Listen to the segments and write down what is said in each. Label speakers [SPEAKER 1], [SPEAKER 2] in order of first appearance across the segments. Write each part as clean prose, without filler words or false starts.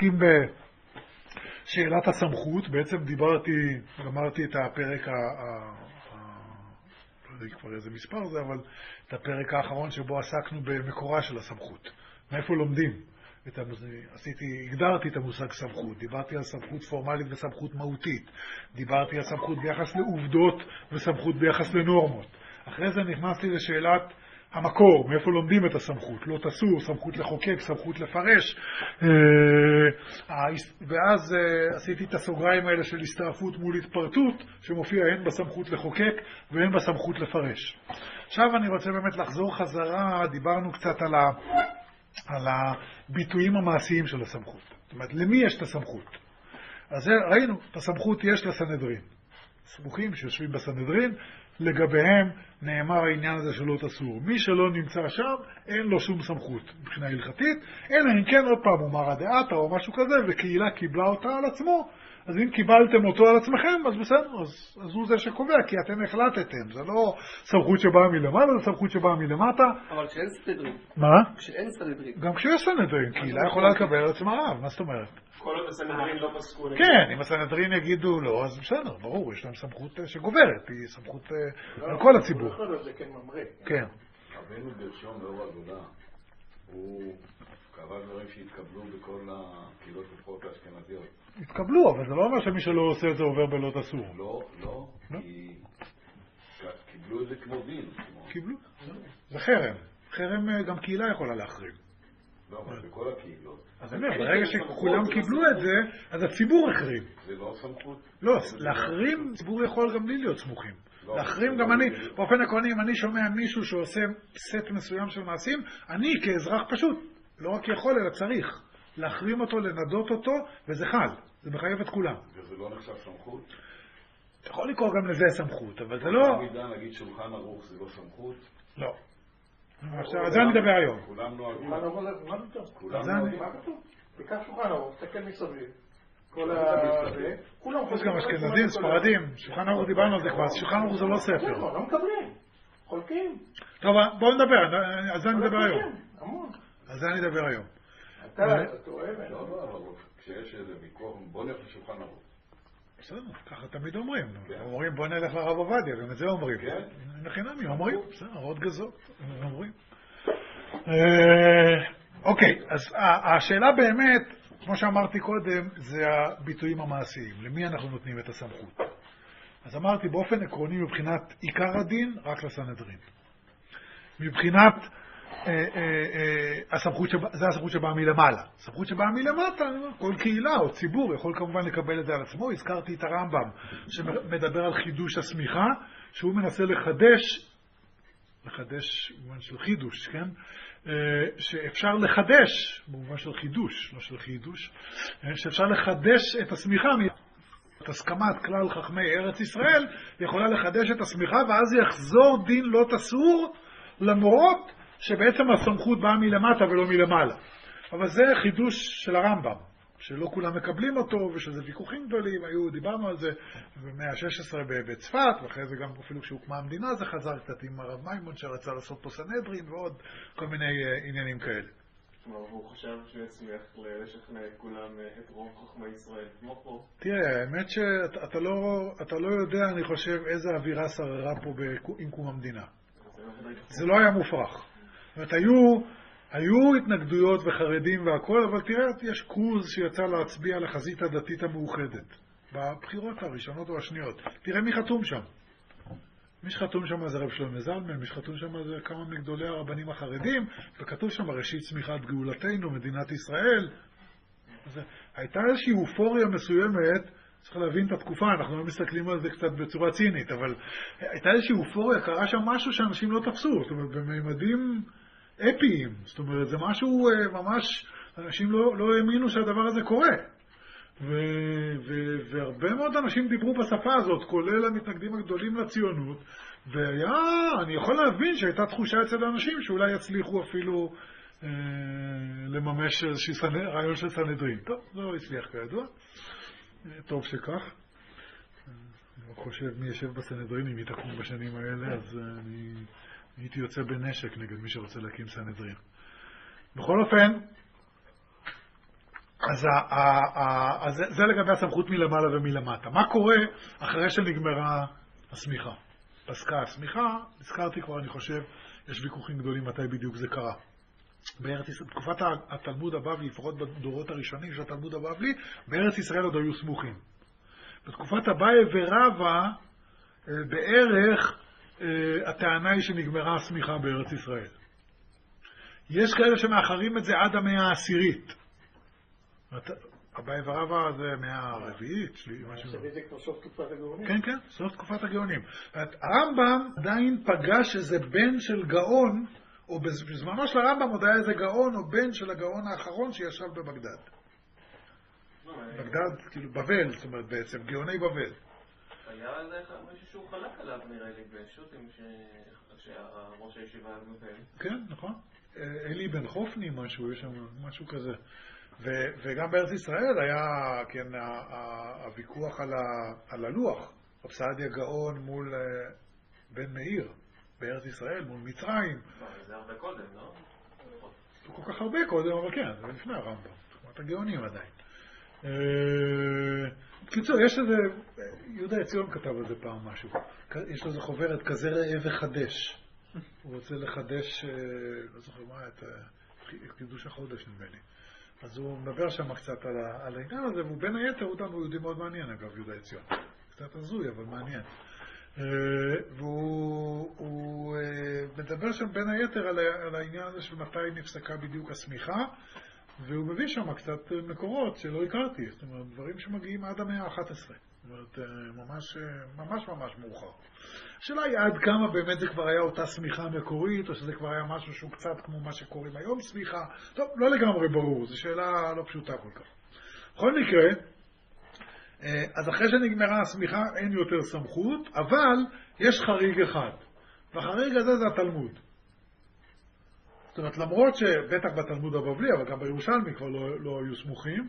[SPEAKER 1] עוסקים בשאלת הסמכות. בעצם אמרתי את הפרק, לא יודע כבר איזה מספר זה, אבל את הפרק האחרון שבו עסקנו במקורה של הסמכות. מאיפה לומדים? הגדרתי את המושג סמכות, דיברתי על סמכות פורמלית וסמכות מהותית, דיברתי על סמכות ביחס לעובדות וסמכות ביחס לנורמות. אחרי זה נכנסתי לשאלת המקור, מאיפה לומדים את הסמכות, לא תסור, סמכות לחוקק, סמכות לפרש, ואז עשיתי את הסוגריים האלה של הסתעפות מול התפרטות, שמופיע הן בסמכות לחוקק והן בסמכות לפרש. עכשיו אני רוצה באמת לחזור חזרה, דיברנו קצת על הביטויים המעשיים של הסמכות. זאת אומרת, למי יש את הסמכות? אז ראינו, את הסמכות יש לסנהדרין. סמוכים שיושבים בסנהדרין, לגביהם נאמר העניין הזה שלא תסור. מי שלא נמצא שם, אין לו שום סמכות מבחינה הלכתית, אלא אם כן עוד פעם הוא מרא דאתרא או משהו כזה, וקהילה קיבלה אותה על עצמו. אז אם קיבלתם אותו על עצמכם, אז בסדר, אז הוא זה שקובע, כי אתם החלטתם. זה לא סמכות שבאה מלמעלה, זה סמכות שבאה מלמטה.
[SPEAKER 2] אבל כשאין סנהדרין.
[SPEAKER 1] מה?
[SPEAKER 2] כשאין סנהדרין.
[SPEAKER 1] גם כשיש סנהדרין, קהילה יכולה לקבל על עצמה רב, מה זאת אומרת?
[SPEAKER 3] כל עוד הסנהדרין לא פסקו.
[SPEAKER 1] כן, אם הסנהדרין יגידו לא, אז בסדר, ברור, יש להם סמכות שגוברת, היא סמכות על כל הציבור.
[SPEAKER 3] זה כן ממרא.
[SPEAKER 1] כן.
[SPEAKER 4] רבנו גרשום לאור הגולה, הוא קבע דברים שהתקבלו בכל הקהילות לפחות האשכנזיות.
[SPEAKER 1] התקבלו, אבל זה לא אומר שמי שלא עושה את זה עובר בלא תסור.
[SPEAKER 4] לא, כי קיבלו את זה כמו דין.
[SPEAKER 1] קיבלו, זה חרם. חרם גם קהילה יכולה להחרים.
[SPEAKER 4] לא, אבל בכל הקהילות.
[SPEAKER 1] אז אני אומר, ברגע שכולם קיבלו את זה, אז הציבור החרים.
[SPEAKER 4] זה לא סמכות?
[SPEAKER 1] לא, להחרים ציבור יכול גם בלי להיות סמוכים. להחרים גם אני, באופן עקרוני, אם אני שומע מישהו שעושה סט מסוים של מעשים, אני כאזרח פשוט, לא רק יכול אלא צריך, להחרים אותו, לנדות אותו, וזה חל, זה מחייב את כולם.
[SPEAKER 4] וזה לא נחשב סמכות?
[SPEAKER 1] אתה יכול לקרוא גם לזה סמכות, אבל זה לא...
[SPEAKER 4] במידה נגיד שולחן ערוך זה לא סמכות?
[SPEAKER 1] לא. על זה אני מדבר היום.
[SPEAKER 4] כולם נוהגים.
[SPEAKER 3] מה כתוב? תיקח שולחן ערוך, תסתכל מסביב. כל הזה, כולם
[SPEAKER 1] יש גם אשכנזים, ספרדים, שולחן ערוך דיברנו על זה כבר, שולחן ערוך זה לא ספר.
[SPEAKER 3] לא מקבלים, חולקים.
[SPEAKER 1] טוב, בואו נדבר, על זה אני מדבר היום.
[SPEAKER 3] המון.
[SPEAKER 1] על זה אני מדבר היום.
[SPEAKER 3] אתה אוהב?
[SPEAKER 4] לא, כשיש איזה ויכוח, בוא נלך לשולחן ערוך.
[SPEAKER 1] בסדר, ככה תמיד אומרים. אומרים בוא נלך לרב עובדיה, גם את זה אומרים. לחינם, אומרים, בסדר, עוד גזות, אומרים. אוקיי, אז השאלה באמת, כמו שאמרתי קודם, זה הביטויים המעשיים. למי אנחנו נותנים את הסמכות? אז אמרתי, באופן עקרוני, מבחינת עיקר הדין, רק לסנהדרין. מבחינת זה הסמכות שבאה מלמעלה. הסמכות שבאה מלמטה, כל קהילה או ציבור יכול כמובן לקבל את זה על עצמו. הזכרתי את הרמב"ם שמדבר על חידוש הסמיכה, שהוא מנסה לחדש במובן של חידוש, כן? שאפשר לחדש במובן של חידוש, לא של חידוש, שאפשר לחדש את הסמיכה. את הסכמת כלל חכמי ארץ ישראל יכולה לחדש את הסמיכה, ואז יחזור דין לא תסור, למרות שבעצם הסמכות באה מלמטה ולא מלמעלה. אבל זה חידוש של הרמב"ם, שלא כולם מקבלים אותו, ושזה ויכוחים גדולים, דיברנו על זה במאה ה-16 בצפת, ואחרי זה גם אפילו כשהוקמה המדינה זה חזר קצת עם הרב מימון שרצה לעשות פה סנהדרין ועוד כל מיני עניינים כאלה.
[SPEAKER 3] והוא חשב שהוא יצליח לשכנע את כולם, את רוב חכמי ישראל, כמו פה.
[SPEAKER 1] תראה, האמת שאתה לא יודע, אני חושב, איזה אווירה שררה פה עם קום המדינה. זה לא היה מופרך. זאת אומרת, היו התנגדויות וחרדים והכל, אבל תראה, יש קרוז שיצא להצביע לחזית הדתית המאוחדת. בבחירות הראשונות או השניות. תראה מי חתום שם. מי שחתום שם זה רב שלמה זלמן, מי שחתום שם זה כמה מגדולי הרבנים החרדים, וכתוב שם ראשית צמיחת גאולתנו, מדינת ישראל. הייתה איזושהי אופוריה מסוימת, צריך להבין את התקופה, אנחנו לא מסתכלים על זה קצת בצורה צינית, אבל הייתה איזושהי אופוריה, קרה שם משהו שאנשים לא תפסו, זאת אומרת, בממדים אפיים, זאת אומרת, זה משהו ממש, אנשים לא האמינו שהדבר הזה קורה. והרבה מאוד אנשים דיברו בשפה הזאת, כולל המתנגדים הגדולים לציונות, ואני יכול להבין שהייתה תחושה אצל האנשים שאולי יצליחו אפילו לממש איזשהו רעיון של סנהדרין. טוב, זה לא הצליח כידוע. טוב שכך. אני לא חושב מי ישב בסנהדרין אם יתקום בשנים האלה, אז אני הייתי יוצא בנשק נגד מי שרוצה להקים סנהדרין. בכל אופן, אז זה לגבי הסמכות מלמעלה ומלמטה. מה קורה אחרי שנגמרה הסמיכה? פסקה הסמיכה, הזכרתי כבר, אני חושב, יש ויכוחים גדולים מתי בדיוק זה קרה. בתקופת התלמוד הבבלי, לפחות בדורות הראשונים של התלמוד הבבלי, בארץ ישראל עוד היו סמוכים. בתקופת אביי ורבא, בערך הטענה היא שנגמרה הסמיכה בארץ ישראל. יש כאלה שמאחרים את זה עד המאה העשירית. אביי ורבא זה מאה הרביעית שלי, משהו.
[SPEAKER 3] זה כבר סוף תקופת הגאונים.
[SPEAKER 1] כן, כן, סוף תקופת הגאונים. הרמב"ם עדיין פגש איזה בן של גאון, או בזמנו של הרמב"ם עוד היה איזה גאון או בן של הגאון האחרון שישב בבגדד. בגדד, כאילו בבל, זאת אומרת בעצם, גאוני בבל.
[SPEAKER 2] היה איזה מישהו שהוא חלק עליו נראה לי, בשו"תים שראש הישיבה היה בבל.
[SPEAKER 1] כן, נכון. אלי בן חופני משהו, יש שם משהו כזה. וגם בארץ ישראל היה, כן, הוויכוח על הלוח. רב סעדיה גאון מול בן מאיר. בארץ ישראל, מול מצרים.
[SPEAKER 2] זה הרבה קודם, לא?
[SPEAKER 1] כל כך הרבה קודם, אבל כן, זה לפני הרמב"ם. תקופת הגאונים עדיין. בקיצור, יש איזה, יהודה עציון כתב על זה פעם משהו. יש לו איזה חוברת, כזה ראה וחדש. הוא רוצה לחדש, לא זוכר מה, את קידוש החודש נדמה לי. אז הוא מדבר שם קצת על העניין הזה, והוא בין היתר, הוא יהודי מאוד מעניין, אגב, יהודה עציון. קצת הזוי, אבל מעניין. והוא מדבר שם בין היתר על העניין הזה של מתי נפסקה בדיוק הסמיכה, והוא מביא שם קצת מקורות שלא הכרתי, זאת אומרת, דברים שמגיעים עד המאה ה-11, זאת אומרת, ממש מאוחר. השאלה היא עד כמה באמת זה כבר היה אותה סמיכה מקורית, או שזה כבר היה משהו שהוא קצת כמו מה שקוראים היום סמיכה, טוב, לא לגמרי ברור, זו שאלה לא פשוטה כל כך. בכל מקרה, אז אחרי שנגמרה הסמיכה אין יותר סמכות, אבל יש חריג אחד. והחריג הזה זה התלמוד. זאת אומרת, למרות שבטח בתלמוד הבבלי, אבל גם בירושלמי כבר לא היו סמוכים,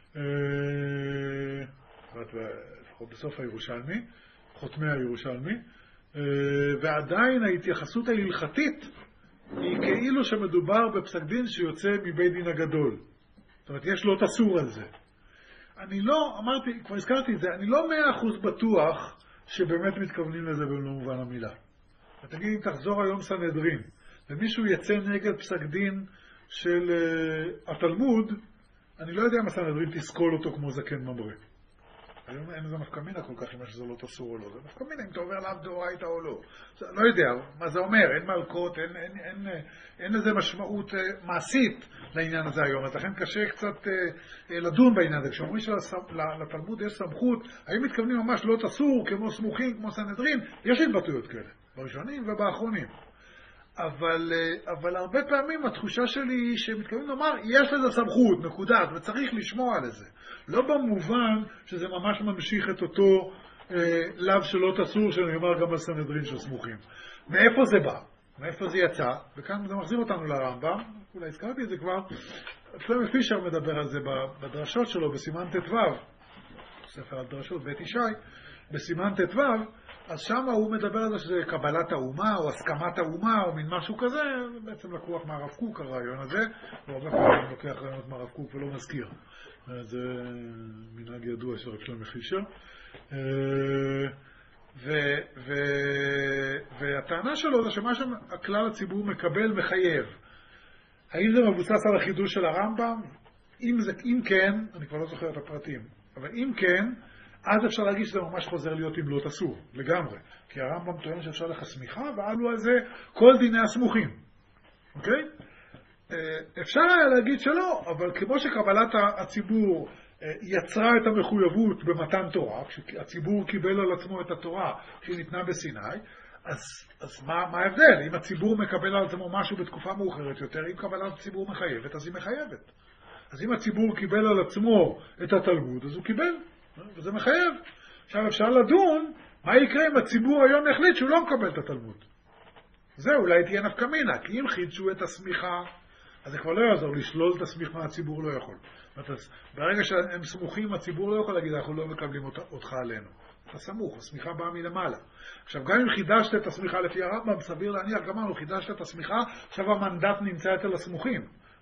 [SPEAKER 1] לפחות בסוף הירושלמי, חותמי הירושלמי, ועדיין ההתייחסות ההלכתית היא כאילו שמדובר בפסק דין שיוצא מבית דין הגדול. זאת אומרת, יש לו תסור על זה. אני לא, אמרתי, כבר הזכרתי את זה, אני לא 100% בטוח שבאמת מתכוונים לזה במלוא מובן המילה. תגיד, אם תחזור היום סנהדרין, ומישהו יצא נגד פסק דין של התלמוד, אני לא יודע אם הסנהדרין תסכול אותו כמו זקן ממרא. היום אין איזה מפקמינה כל כך, אם שזה לא תסור או לא. זה מפקמינה אם אתה עובר לאו דאורייתא או לא. לא יודע מה זה אומר, אין מלכות, אין איזה משמעות מעשית לעניין הזה היום. אז לכן קשה קצת לדון בעניין הזה. כשאומרים שלתלמוד יש סמכות, האם מתכוונים ממש לא תסור כמו סמוכים, כמו סנהדרין? יש התבטאויות כאלה, בראשונים ובאחרונים. אבל הרבה פעמים התחושה שלי היא שמתכוונים לומר, יש לזה סמכות, נקודת, וצריך לשמוע על זה. לא במובן שזה ממש ממשיך את אותו לאו שלא תסור, שאני אומר גם על סנהדרין של סמוכים. מאיפה זה בא? מאיפה זה יצא? וכאן זה מחזיר אותנו לרמב"ם, אולי הזכרתי את זה כבר, שלמה פישר מדבר על זה בדרשות שלו, בסימן ט"ו, ספר על דרשות, בית ישי, בסימן ט"ו, אז שם הוא מדבר על זה שזה קבלת האומה, או הסכמת האומה, או מין משהו כזה, בעצם לקוח מהרב קוק הרעיון הזה, והרבה פעמים לוקח רעיונות מהרב קוק ולא מזכיר. זה מנהג ידוע של רב שלמה פישר. והטענה שלו זה שמה שהכלל הציבור מקבל מחייב. האם זה מבוסס על החידוש של הרמב"ם? אם כן, אני כבר לא זוכר את הפרטים, אבל אם כן, אז אפשר להגיד שזה ממש חוזר להיות אם לא תסור, לגמרי. כי הרמב"ם טוען שאפשר לך סמיכה, ועלו על זה כל דיני הסמוכים. אוקיי? אפשר היה להגיד שלא, אבל כמו שקבלת הציבור יצרה את המחויבות במתן תורה, כשהציבור קיבל על עצמו את התורה שהיא ניתנה בסיני, אז מה ההבדל? אם הציבור מקבל על עצמו משהו בתקופה מאוחרת יותר, אם קבלת הציבור מחייבת, אז היא מחייבת. אז אם הציבור קיבל על עצמו את התלמוד, אז הוא קיבל. וזה מחייב. עכשיו אפשר לדון מה יקרה אם הציבור היום יחליט שהוא לא מקבל את התלמוד. זה אולי תהיה נפקא מינה, כי אם חידשו את הסמיכה, אז זה כבר לא יעזור, לשלול את הסמיכה הציבור לא יכול. ברגע שהם סמוכים, הציבור לא יכול להגיד, אנחנו לא מקבלים אותך עלינו. אתה סמוך, הסמיכה באה מלמעלה. עכשיו גם אם חידשת את הסמיכה לפי הרמב"ם, סביר להניח, גמרנו, חידשת את הסמיכה, עכשיו המנדט נמצא אצל הסמוכים.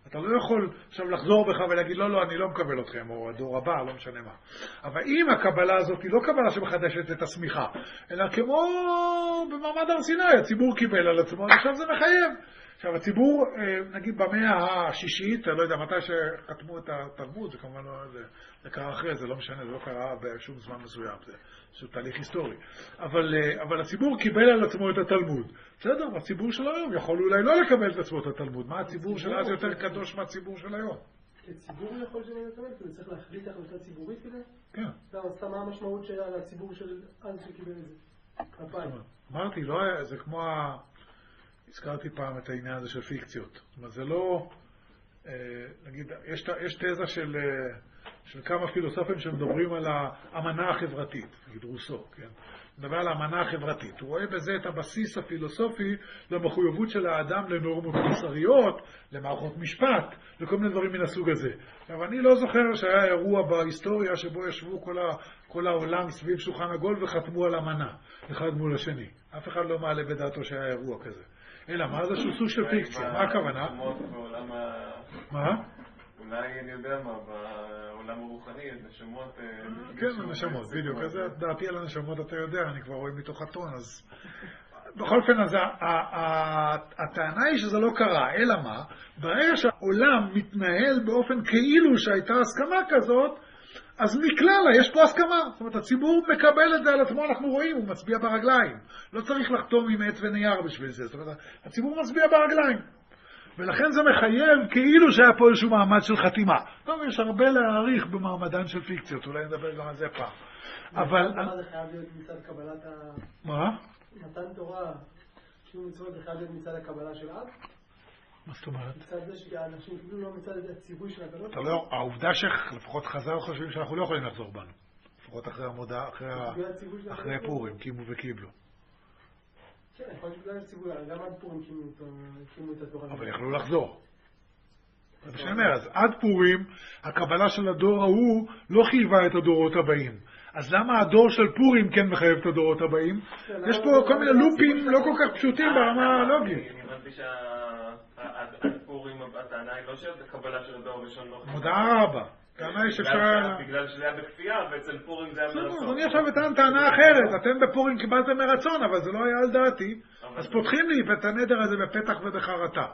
[SPEAKER 1] אתה לא יכול עכשיו לחזור בך ולהגיד, לא, אני לא מקבל אתכם, או הדור הבא, לא משנה מה. אבל אם הקבלה הזאת היא לא קבלה שמחדשת את הסמיכה, אלא כמו במעמד הר סיני, הציבור קיבל על עצמו, עכשיו זה מחייב. עכשיו, הציבור, נגיד במאה השישית, אני לא יודע, מתי שחתמו את התלמוד, זה כמובן לא, זה קרה אחרי, זה לא משנה, זה לא קרה בשום זמן מסוים, זה תהליך היסטורי. אבל הציבור קיבל על עצמו את התלמוד. בסדר, הציבור של היום יכול אולי לא לקבל את עצמו את התלמוד. מה הציבור של אז יותר קדוש מהציבור של היום?
[SPEAKER 5] הציבור יכול שלא לקבל, כי הוא צריך להחליט החלטה ציבורית כדי?
[SPEAKER 1] כן.
[SPEAKER 5] סתם מה המשמעות של הציבור של אז שקיבל את זה?
[SPEAKER 1] אמרתי, זה כמו הזכרתי פעם את העניין הזה של פיקציות. זאת אומרת, זה לא, נגיד, יש תזה של כמה פילוסופים שמדברים על האמנה החברתית, נגיד רוסו, כן? מדבר על האמנה החברתית. הוא רואה בזה את הבסיס הפילוסופי למחויבות של האדם לנורמות מוסריות, למערכות משפט, לכל מיני דברים מן הסוג הזה. אבל אני לא זוכר שהיה אירוע בהיסטוריה שבו ישבו כל העולם סביב שולחן עגול וחתמו על אמנה, אחד מול השני. אף אחד לא מעלה בדעתו שהיה אירוע כזה. אלא מה זה סוג של פיקציה? מה הכוונה? מה?
[SPEAKER 2] אולי אני יודע מה, בעולם הרוחני, נשמות...
[SPEAKER 1] כן, נשמות, בדיוק. אז דעתי על הנשמות אתה יודע, אני כבר רואה מתוך הטון, אז... בכל אופן, אז הטענה היא שזה לא קרה, אלא מה? ברגע שהעולם מתנהל באופן כאילו שהייתה הסכמה כזאת, אז מכלל יש פה הסכמה. זאת אומרת, הציבור מקבל את זה על עצמו, אנחנו רואים, הוא מצביע ברגליים. לא צריך לחתום עם עט ונייר בשביל זה. זאת אומרת, הציבור מצביע ברגליים. ולכן זה מחייב כאילו שהיה פה איזשהו מעמד של חתימה. טוב, יש הרבה להעריך במעמדן של פיקציות, אולי נדבר גם על זה פעם. אבל...
[SPEAKER 5] מה זה חייב להיות מצד קבלת ה...
[SPEAKER 1] מה?
[SPEAKER 5] מתן תורה, כאילו מצוות זה חייב להיות מצד הקבלה של אב?
[SPEAKER 1] מה זאת אומרת?
[SPEAKER 5] מצד זה שהאנשים קיבלו לא מצד הציווי של הקדוש?
[SPEAKER 1] העובדה שלפחות חז"ל חושבים שאנחנו לא יכולים לחזור בנו. לפחות אחרי המודעה, אחרי פורים, קימו וקיבלו.
[SPEAKER 5] כן, יכול להיות בגלל הציווי, גם עד פורים קימו את התורה.
[SPEAKER 1] אבל יכלו לחזור. זה שאני אומר, אז עד פורים, הקבלה של הדור ההוא לא חייבה את הדורות הבאים. אז למה הדור של פורים כן מחייב את הדורות הבאים? יש פה כל מיני לופים לא כל כך פשוטים ברמה הלוגית.
[SPEAKER 2] אני הבנתי שעד פורים הטענה היא לא שהקבלה של הדור הראשון לא חייבה.
[SPEAKER 1] מודעה רבה. טענה היא שאפשר...
[SPEAKER 2] בגלל שזה היה בכפייה, ואצל פורים זה היה מרצון.
[SPEAKER 1] אז אני עכשיו אתן טענה אחרת. אתם בפורים קיבלתם מרצון, אבל זה לא היה על דעתי. אז פותחים לי את הנדר הזה בפתח ובחרטה.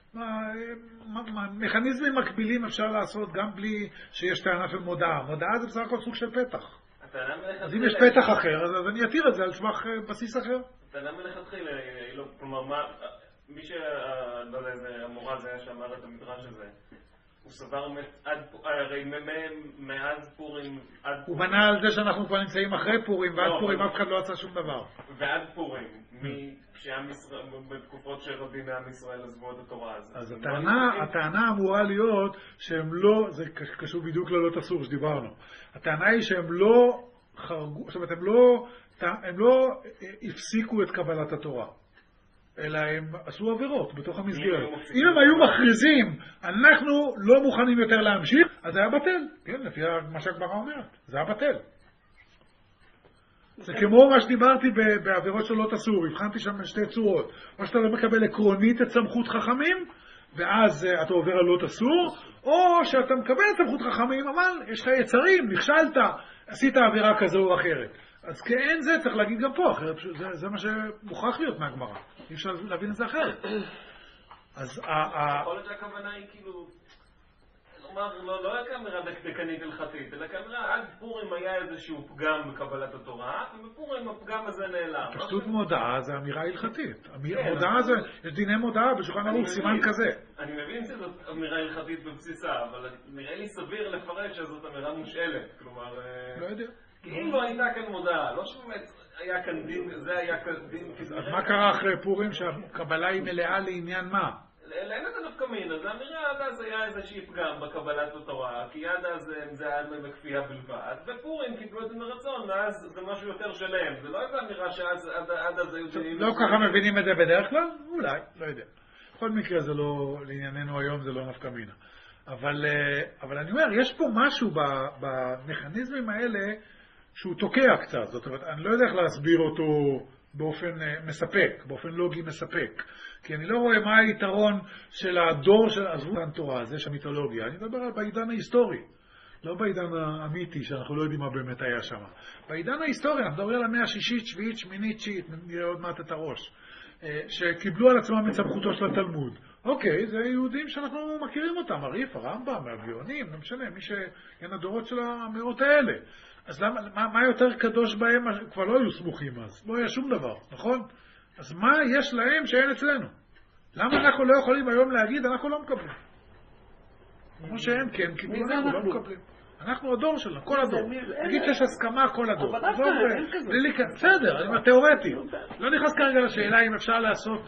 [SPEAKER 1] מכניזמים מקבילים אפשר לעשות גם בלי שיש טענה של מודעה. מודעה זה בסך הכל סוג של פתח. אז אם יש פתח אחר, אז אני אתיר את זה על סמך בסיס אחר.
[SPEAKER 2] טענה מלכתחילה, כלומר, מי המורה זה היה שאמר את המדרש הזה, הוא סבר הרי מאז פורים...
[SPEAKER 1] הוא בנה על זה שאנחנו כבר נמצאים אחרי פורים, ועד פורים אף אחד לא עשה שום דבר.
[SPEAKER 2] ועד פורים, בתקופות שרבים מעם ישראל עזבו את התורה.
[SPEAKER 1] אז הטענה אמורה להיות שהם לא, זה קשור בדיוק ללא תסור שדיברנו, הטענה היא שהם לא חרגו, זאת אומרת, הם לא הפסיקו את קבלת התורה. אלא הם עשו עבירות בתוך המסגרת. אם הם היו מכריזים, אנחנו לא מוכנים יותר להמשיך, אז זה היה בטל. כן, לפי מה שהגמרא אומרת. זה היה בטל. זה כמו מה שדיברתי בעבירות של לא תסור. הבחנתי שם שתי צורות. או שאתה לא מקבל עקרונית את סמכות חכמים, ואז אתה עובר על לא תסור, או שאתה מקבל את סמכות חכמים, אבל יש לך יצרים, נכשלת, עשית עבירה כזו או אחרת. אז כאין זה צריך להגיד גם פה, אחרת זה מה שמוכרח להיות מהגמרא. אי אפשר להבין את זה אחרת. אז
[SPEAKER 2] יכול להיות שהכוונה היא כאילו, לא היה כאמירה דקדקנית הלכתית, אלא כאמירה עד פורים היה איזשהו פגם בקבלת התורה, ובפורים הפגם הזה נעלם.
[SPEAKER 1] פשוט מודעה זה אמירה הלכתית. מודעה זה, יש דיני מודעה בשולחן ערוך, סימן כזה.
[SPEAKER 2] אני מבין שזאת אמירה הלכתית בבסיסה, אבל נראה לי סביר לפרש שזאת אמירה מושאלת. כלומר,
[SPEAKER 1] לא יודע.
[SPEAKER 2] אם לא הייתה כאן מודעה, לא שבאמת היה כאן דין, זה היה כאן דין.
[SPEAKER 1] אז מה קרה אחרי פורים שהקבלה היא מלאה לעניין מה?
[SPEAKER 2] אין את זה דווקא מין, אז האמירה עד אז היה איזושהי פגם בקבלת התורה, כי עד אז זה היה בכפייה בלבד, ופורים קיבלו את זה מרצון, ואז זה משהו יותר שלם. זה לא הייתה אמירה שעד אז היו דברים...
[SPEAKER 1] לא ככה מבינים את זה בדרך כלל? אולי, לא יודע. בכל מקרה זה לא, לענייננו היום זה לא נפקא מינה. אבל אני אומר, יש פה משהו במכניזמים האלה שהוא תוקע קצת. זאת אומרת, אני לא יודע איך להסביר אותו באופן מספק, באופן לוגי מספק. כי אני לא רואה מה היתרון של הדור של עזבו תורה, זה של המיתולוגיה. אני מדבר על בעידן ההיסטורי, לא בעידן האמיתי, שאנחנו לא יודעים מה באמת היה שם. בעידן ההיסטורי, אנחנו מדברים על המאה השישית, שביעית, שמינית, תשיעית, נראה עוד מעט את הראש, שקיבלו על עצמם את סמכותו של התלמוד. אוקיי, זה יהודים שאנחנו מכירים אותם, הריף, הרמב"ם, הגאונים, לא משנה, מי שהן הדורות של המאות האלה. אז מה יותר קדוש בהם? כבר לא היו סמוכים אז, לא היה שום דבר, נכון? אז מה יש להם שאין אצלנו? למה אנחנו לא יכולים היום להגיד, אנחנו לא מקבלים? כמו שהם כן, כי אנחנו לא מקבלים. אנחנו הדור שלנו, כל הדור. נגיד שיש הסכמה כל הדור.
[SPEAKER 6] אבל דווקא אין כזה.
[SPEAKER 1] בסדר, אני אומר תיאורטי. לא נכנס כרגע לשאלה אם אפשר לעשות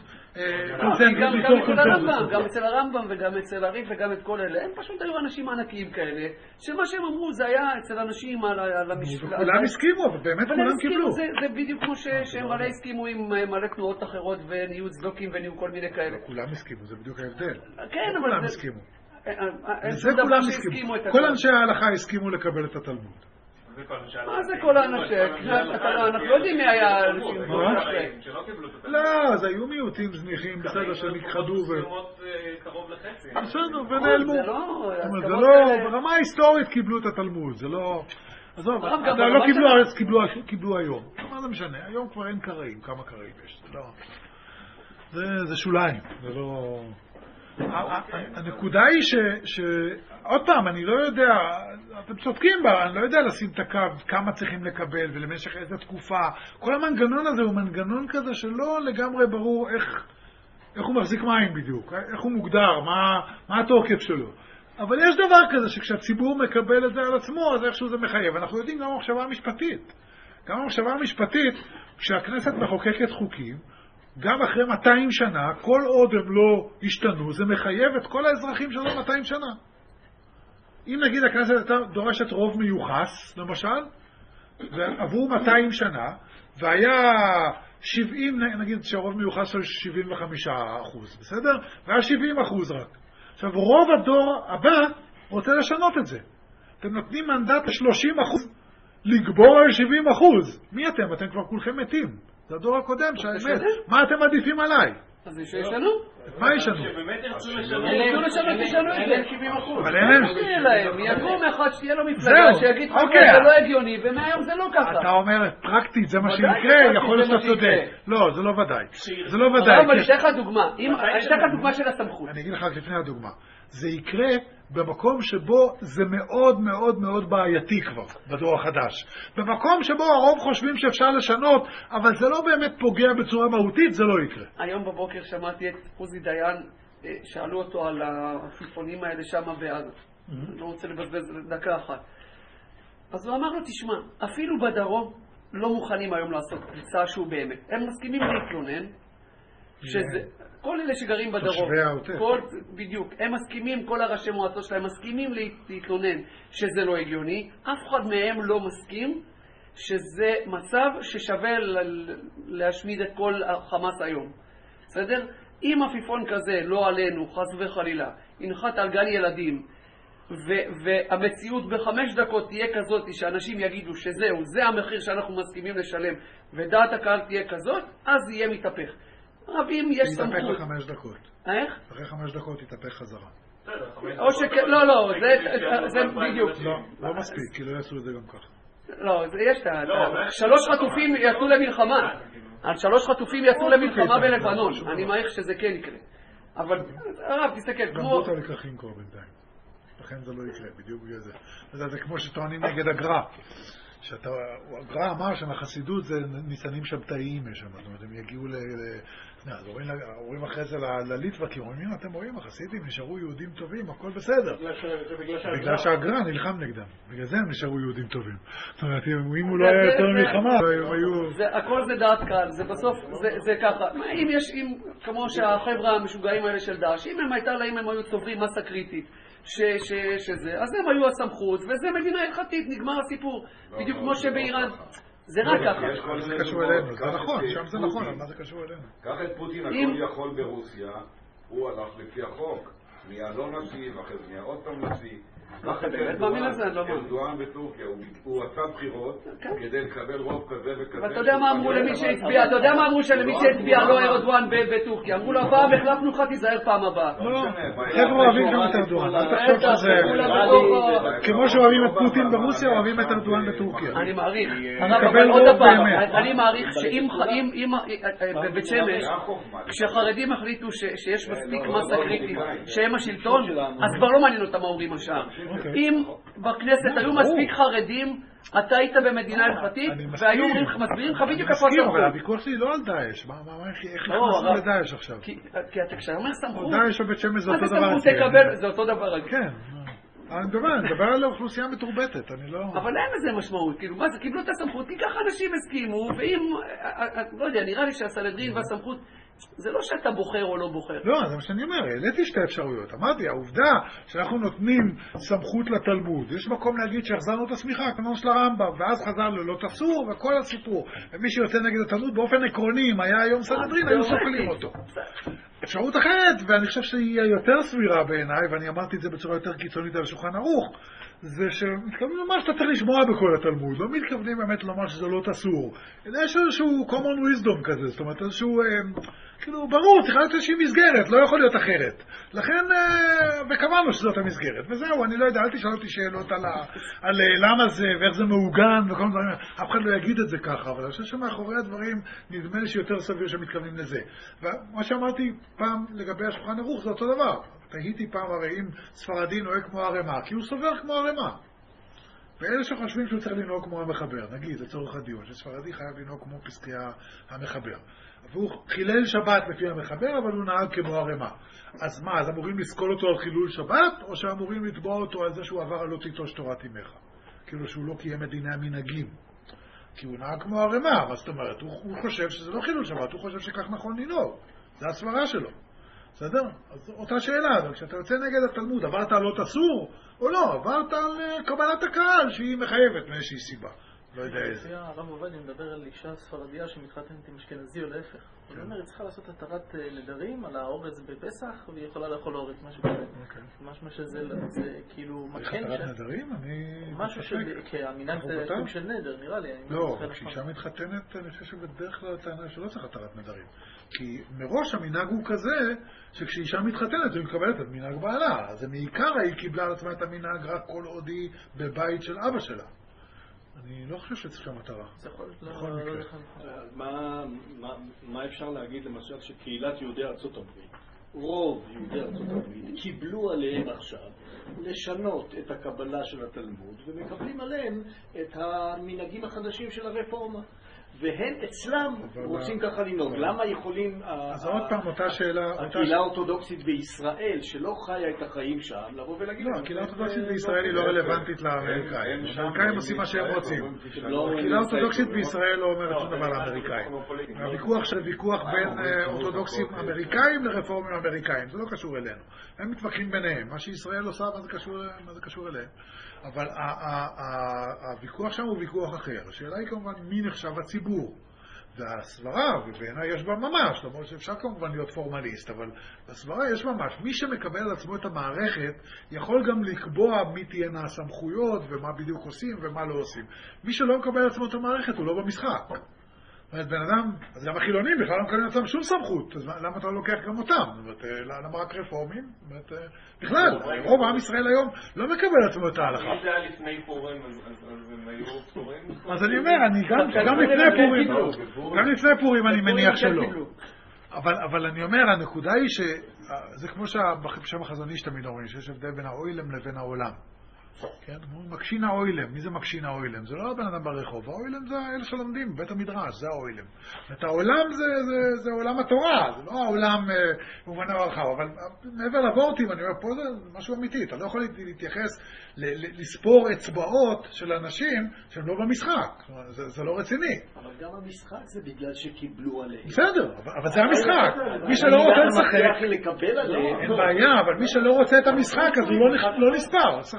[SPEAKER 6] גם אצל הרמב"ם וגם אצל הריף וגם את כל אלה, הם פשוט היו אנשים ענקיים כאלה, שמה שהם אמרו זה היה אצל אנשים על המשפט.
[SPEAKER 1] וכולם הסכימו, אבל באמת כולם קיבלו.
[SPEAKER 6] זה בדיוק כמו שהם מלא הסכימו עם מלא תנועות אחרות ונהיו צדוקים ונהיו כל מיני כאלה.
[SPEAKER 1] כולם הסכימו, זה בדיוק ההבדל.
[SPEAKER 6] כן, אבל
[SPEAKER 1] כולם הסכימו.
[SPEAKER 6] זה כולם הסכימו.
[SPEAKER 1] כל אנשי ההלכה הסכימו לקבל את התלמוד.
[SPEAKER 6] מה זה כל האנשים? אנחנו לא יודעים מי היה אנשים
[SPEAKER 2] שלא קיבלו את התלמוד.
[SPEAKER 1] לא, אז היו מיעוטים זניחים בסדר שנכחדו
[SPEAKER 2] קרוב לחצי.
[SPEAKER 1] בסדר, ונעלמו. זה לא, ברמה ההיסטורית קיבלו את התלמוד, זה לא... עזוב, לא קיבלו אז, קיבלו היום. מה זה משנה? היום כבר אין קראים, כמה קראים יש. זה שוליים, זה לא... הנקודה היא עוד פעם, אני לא יודע, אתם צודקים בה, אני לא יודע לשים את הקו, כמה צריכים לקבל ולמשך איזה תקופה. כל המנגנון הזה הוא מנגנון כזה שלא לגמרי ברור איך הוא מחזיק מים בדיוק, איך הוא מוגדר, מה התוקף שלו. אבל יש דבר כזה שכשהציבור מקבל את זה על עצמו, אז איכשהו זה מחייב. אנחנו יודעים גם המחשבה המשפטית. גם המחשבה המשפטית, כשהכנסת מחוקקת חוקים, גם אחרי 200 שנה, כל עוד הם לא השתנו, זה מחייב את כל האזרחים שלו 200 שנה. אם נגיד הכנסת הייתה דורשת רוב מיוחס, למשל, ועברו 200 שנה, והיה 70, נגיד שהרוב מיוחס של 75%, בסדר? והיה 70% רק. עכשיו, רוב הדור הבא רוצה לשנות את זה. אתם נותנים מנדט ל-30% לגבור על 70%. מי אתם? אתם כבר כולכם מתים. זה הדור הקודם שהאמת. מה אתם עדיפים עליי?
[SPEAKER 6] אז זה שישנו.
[SPEAKER 1] מה ישנו?
[SPEAKER 2] שבאמת ירצו לשנות.
[SPEAKER 6] ישנו את זה. 70%.
[SPEAKER 1] אבל אין
[SPEAKER 6] להם. יקום אחד שתהיה לו מפלגה שיגיד זה לא הגיוני, ומהיום זה לא ככה.
[SPEAKER 1] אתה אומר, פרקטית, זה מה שיקרה, יכול להיות שאתה צודק. לא, זה לא ודאי. זה לא ודאי.
[SPEAKER 6] אבל אני אתן לך דוגמה. אני אתן לך דוגמה של הסמכות.
[SPEAKER 1] אני אגיד לך לפני הדוגמה. זה יקרה במקום שבו זה מאוד מאוד מאוד בעייתי כבר, בדור החדש. במקום שבו הרוב חושבים שאפשר לשנות, אבל זה לא באמת פוגע בצורה מהותית, זה לא יקרה.
[SPEAKER 6] היום בבוקר שמעתי את עוזי דיין, שאלו אותו על הפלפונים האלה שם בעזה. אני לא רוצה לבזבז דקה אחת. אז הוא אמר לו, תשמע, אפילו בדרום לא מוכנים היום לעשות פריצה שהוא באמת. הם מסכימים להתלונן, שזה... כל אלה שגרים בדרום, בדיוק, הם מסכימים, כל הראשי מועצות שלהם מסכימים להתלונן שזה לא הגיוני, אף אחד מהם לא מסכים שזה מצב ששווה להשמיד את כל החמאס היום. בסדר? אם עפיפון כזה, לא עלינו, חס וחלילה, ינחת על גן ילדים, והמציאות ב5 דקות תהיה כזאת שאנשים יגידו שזהו, זה המחיר שאנחנו מסכימים לשלם, ודעת הקהל תהיה כזאת, אז יהיה מתהפך. רבים יש סמכות.
[SPEAKER 1] יתהפך ל5 דקות.
[SPEAKER 6] איך?
[SPEAKER 1] אחרי 5 דקות יתהפך חזרה.
[SPEAKER 6] או לא, זה בדיוק.
[SPEAKER 1] לא מספיק, כי לא יעשו את זה גם ככה.
[SPEAKER 6] לא, יש את 3 חטופים יצאו למלחמה. על 3 חטופים יצאו למלחמה בלבנון. אני מעריך שזה כן יקרה. אבל, הרב, תסתכל, כמו...
[SPEAKER 1] גמרו את הלקחים כבר בינתיים. לכן זה לא יקרה, בדיוק בגלל זה. זה כמו שטוענים נגד הגר"א. הגר"א אמר שמחסידות זה ניסנים שבתאיים יש שם, זאת אומרת, הם יגיעו רואים אחרי זה לליטווה, כי רואים, אתם רואים, החסידים נשארו יהודים טובים, הכל בסדר. בגלל שהגר"א נלחם נגדם, בגלל זה הם נשארו יהודים טובים. זאת אומרת, אם הוא לא היה יותר מלחמה, היו...
[SPEAKER 6] הכל זה דעת קהל, זה בסוף, זה ככה. כמו שהחבר'ה המשוגעים האלה של דאעש, אם הם הייתה להם, הם היו צוברים מסה קריטית. שזה, אז הם היו הסמכות, וזה מדינה הלכתית, נגמר הסיפור. בדיוק כמו שבאיראן. זה רק ככה.
[SPEAKER 1] זה קשור אלינו, זה נכון, שם זה נכון, אבל מה זה קשור אלינו?
[SPEAKER 4] קח את פוטין, הכל יכול ברוסיה, הוא הלך לפי החוק. נהיה לא נשיא, ואחרי זה נהיה עוד פעם נשיא.
[SPEAKER 6] באמת מאמין לזה, אני לא מאמין.
[SPEAKER 4] ארדואן בטורקיה, הוא עשה בחירות כדי לקבל רוב כזה וכזה.
[SPEAKER 6] ואתה יודע מה אמרו למי שהצביע, אתה יודע מה אמרו שלמי שהצביע לא ארדואן בטורקיה? אמרו לו, הפעם החלפנו לך, תיזהר פעם הבאה.
[SPEAKER 1] לא, חבר'ה אוהבים גם את ארדואן, אל תחשוב שזה... כמו שאוהבים את פוטין ברוסיה, אוהבים את ארדואן בטורקיה.
[SPEAKER 6] אני מעריך.
[SPEAKER 1] מקבל רוב באמת.
[SPEAKER 6] אני מעריך שאם בבית שמש, כשהחרדים החליטו שיש מספיק מסה קריטית שהם השלטון, אז כבר לא מעניין אותם מה אומרים השאר. אם בכנסת היו מספיק חרדים, אתה היית במדינה הלכתית, והיו מסבירים לך בדיוק איפה הסמכות.
[SPEAKER 1] אבל הוויכוח שלי לא על דאעש. איך נכנסנו לדאעש עכשיו?
[SPEAKER 6] כי כשאתה אומר סמכות,
[SPEAKER 1] דאעש ובית שמש זה אותו דבר.
[SPEAKER 6] מה זה סמכות תקבל? זה אותו דבר.
[SPEAKER 1] כן. אני מדבר על האוכלוסייה מתורבתת, אני לא...
[SPEAKER 6] אבל אין לזה משמעות, כאילו, מה זה, קיבלו את הסמכות, כי ככה אנשים הסכימו, ואם, לא יודע, נראה לי שהסנהדרין והסמכות, זה לא שאתה בוחר או לא בוחר.
[SPEAKER 1] לא, זה מה שאני אומר, העליתי שתי אפשרויות. אמרתי, העובדה שאנחנו נותנים סמכות לתלמוד, יש מקום להגיד שהחזרנו את הסמיכה, כמו של הרמב"ם, ואז חזר לו, לא תסור, וכל הסיפור. ומי שיוצא נגד התלמוד, באופן עקרוני, אם היה היום סנהדרין, היו סופלים אותו. אפשרות אחרת, ואני חושב שהיא יותר סבירה בעיניי, ואני אמרתי את זה בצורה יותר קיצונית על שולחן ערוך, זה שמתכוונים לומר שאתה צריך לשמוע בכל התלמוד, לא מתכוונים באמת לומר שזה לא תסור. יש איזשהו common wisdom כזה, זאת אומרת איזשהו, כאילו, ברור, צריך להיות איזושהי מסגרת, לא יכול להיות אחרת. לכן, וקבענו שזאת המסגרת, וזהו, אני לא יודע, אל תשאל אותי שאלות על למה זה, ואיך זה מעוגן, וכל דברים, אף אחד לא יגיד את זה ככה, אבל אני חושב שמאחורי הדברים, נדמה לי שיותר סביר שמתכוונים לזה. ומה שאמרתי פעם לגבי השולחן ערוך, זה אותו דבר. תהיתי פעם הרי אם ספרדי נוהג כמו הרמ"א, כי הוא סובר כמו הרמ"א. ואלה שחושבים שהוא צריך לנהוג כמו המחבר, נגיד, לצורך הדיון, שספרדי חייב לנהוג כמו פסקי המחבר. והוא חילל שבת לפי המחבר, אבל הוא נהג כמו הרמ"א. אז מה, אז אמורים לסקול אותו על חילול שבת, או שאמורים לתבוע אותו על זה שהוא עבר על לא תיטוש תורת אמך? כאילו שהוא לא קיים את דיני המנהגים. כי הוא נהג כמו הרמ"א, מה זאת אומרת? הוא חושב שזה לא חילול שבת, הוא חושב שכך נכון לנהוג. זה הסברה שלו. בסדר? אז אותה שאלה, אבל כשאתה יוצא נגד התלמוד, עברת על לא תסור, או לא, עברת על קבלת הקהל שהיא מחייבת מאיזושהי סיבה. לא יודע איזה.
[SPEAKER 7] הרב עובדיה מדבר על אישה ספרדיה שמתחתנת עם אשכנזי או להפך. הוא אומר, היא צריכה לעשות התרת נדרים על האורז בפסח, והיא יכולה לאכול אורז, משהו כזה. משהו שזה כאילו מקן
[SPEAKER 1] התרת נדרים? אני...
[SPEAKER 7] משהו שהמנהג זה סוג של נדר, נראה לי.
[SPEAKER 1] לא, כשאישה מתחתנת, אני חושב שבדרך כלל טענה שלא צריך התרת נדרים. כי מראש המנהג הוא כזה, שכשאישה מתחתנת, היא מקבלת את מנהג בעלה. אז מעיקר היא קיבלה על עצמה את המנהג רק כל עוד היא בבית של אבא שלה. אני לא חושב שצריך שם מטרה. בכל מקרה.
[SPEAKER 8] מה אפשר להגיד למשל שקהילת יהודי ארצות הברית, רוב יהודי ארצות הברית, קיבלו עליהם עכשיו לשנות את הקבלה של התלמוד, ומקבלים עליהם את המנהגים החדשים של הרפורמה. והם אצלם רוצים ככה לנהוג. למה יכולים
[SPEAKER 1] אז עוד פעם אותה שאלה,
[SPEAKER 8] הקהילה האורתודוקסית בישראל שלא חיה את החיים שם לבוא ולהגיד
[SPEAKER 1] לא, הקהילה האורתודוקסית בישראל היא לא רלוונטית לאמריקאים. האמריקאים עושים מה שהם רוצים. הקהילה האורתודוקסית בישראל לא אומרת שום דבר לאמריקאים. הוויכוח של ויכוח בין אורתודוקסים אמריקאים לרפורמים אמריקאים, זה לא קשור אלינו. הם מתווכחים ביניהם. מה שישראל עושה, מה זה קשור אליהם? אבל הוויכוח שם הוא ויכוח אחר. השאלה היא כמובן מי נחשב הציבור. והסברה, ובעיניי יש בה ממש, למרות שאפשר כמובן להיות פורמליסט, אבל בסברה יש ממש. מי שמקבל על עצמו את המערכת יכול גם לקבוע מי תהיינה הסמכויות ומה בדיוק עושים ומה לא עושים. מי שלא מקבל על עצמו את המערכת הוא לא במשחק. זאת אומרת, בן אדם, אז גם החילונים בכלל לא מקבלים לעצמם שום סמכות, אז למה אתה לא לוקח גם אותם? זאת אומרת, למה רק רפורמים? בכלל, רוב עם ישראל היום לא מקבל לעצמו את ההלכה.
[SPEAKER 2] אם זה היה לפני פורים, אז הם היו פטורים?
[SPEAKER 1] אז אני אומר, גם לפני פורים אני מניח שלא. אבל אני אומר, הנקודה היא שזה כמו שבשם החזון איש תמיד אומרים, שיש הבדל בין האוילם לבין העולם. כן, מקשין האוילם. מי זה מקשין האוילם? זה לא הבן אדם ברחוב. האוילם זה אלה שלומדים, בית המדרש, זה האוילם. את העולם זה עולם התורה, זה לא העולם מובן הרחב, אבל מעבר לבורטים, אני אומר, פה זה משהו אמיתי. אתה לא יכול להתייחס, לספור אצבעות של אנשים שהם לא במשחק. זה לא רציני.
[SPEAKER 8] אבל גם המשחק זה בגלל שקיבלו עליהם.
[SPEAKER 1] בסדר, אבל זה המשחק. מי שלא רוצה לשחק,
[SPEAKER 8] לקבל עליהם.
[SPEAKER 1] אין בעיה, אבל מי שלא רוצה את המשחק, אז הוא לא נספר. לשחק במשחק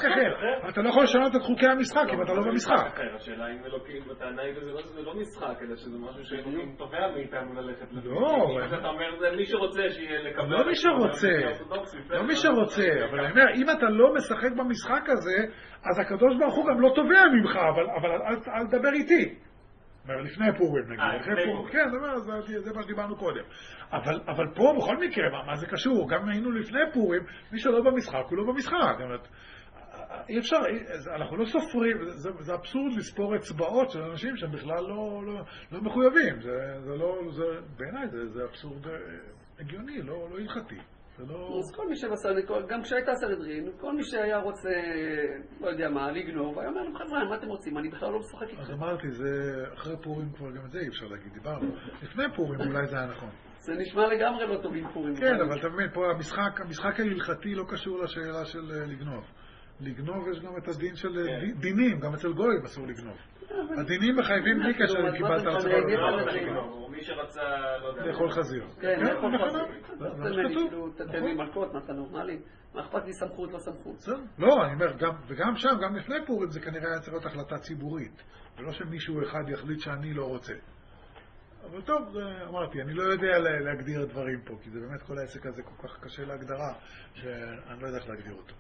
[SPEAKER 1] אחר. אתה לא יכול לשנות את חוקי המשחק אם אתה לא במשחק.
[SPEAKER 2] השאלה אם אלוקים בטענה היא זה לא משחק, אלא שזה משהו שאלוקים תובע מאיתנו ללכת לפי.
[SPEAKER 1] לא.
[SPEAKER 2] אתה אומר, זה מי שרוצה שיהיה לקבל.
[SPEAKER 1] לא מי שרוצה. לא מי שרוצה. אבל אני אומר, אם אתה לא משחק במשחק הזה, אז הקדוש ברוך הוא גם לא תובע ממך, אבל אל תדבר איתי. לפני פורים נגיד, כן, זה מה שדיברנו קודם. אבל פה בכל מקרה, מה זה קשור? גם היינו לפני פורים, מי שלא במשחק הוא לא במשחק. אי אפשר, אנחנו לא סופרים, זה אבסורד לספור אצבעות של אנשים שהם בכלל לא מחויבים. בעיניי זה אבסורד הגיוני, לא הלכתי.
[SPEAKER 6] אז כל מי שבסנדרין, גם כשהייתה סנדרין, כל מי שהיה רוצה, לא יודע מה, לגנוב, היה אומר להם, חבר'ה, מה אתם רוצים? אני בכלל לא משחק איתכם.
[SPEAKER 1] אז אמרתי, זה אחרי פורים כבר גם את זה אי אפשר להגיד, דיברנו. לפני פורים אולי זה היה נכון.
[SPEAKER 6] זה נשמע לגמרי לא טוב עם פורים.
[SPEAKER 1] כן, אבל אתה מבין, פה המשחק ההלכתי לא קשור לשאלה של לגנוב. לגנוב יש גם את הדין של דינים, גם אצל גויים אסור לגנוב. הדינים מחייבים בלי קשר אם קיבלת על צבא
[SPEAKER 2] או מי שרצה, לא יודע.
[SPEAKER 1] לאכול חזיר.
[SPEAKER 6] כן, לאכול חזיר. זה ממני, כאילו, תתן לי מלכות, מה אתה נורמלי? מה אכפת לי סמכות, לא סמכות?
[SPEAKER 1] לא, אני אומר, וגם שם, גם לפני פורים, זה כנראה היה צריך להיות החלטה ציבורית. ולא שמישהו אחד יחליט שאני לא רוצה. אבל טוב, אמרתי, אני לא יודע להגדיר דברים פה, כי זה באמת כל העסק הזה כל כך קשה להגדרה, שאני לא יודע איך להגדיר אותו.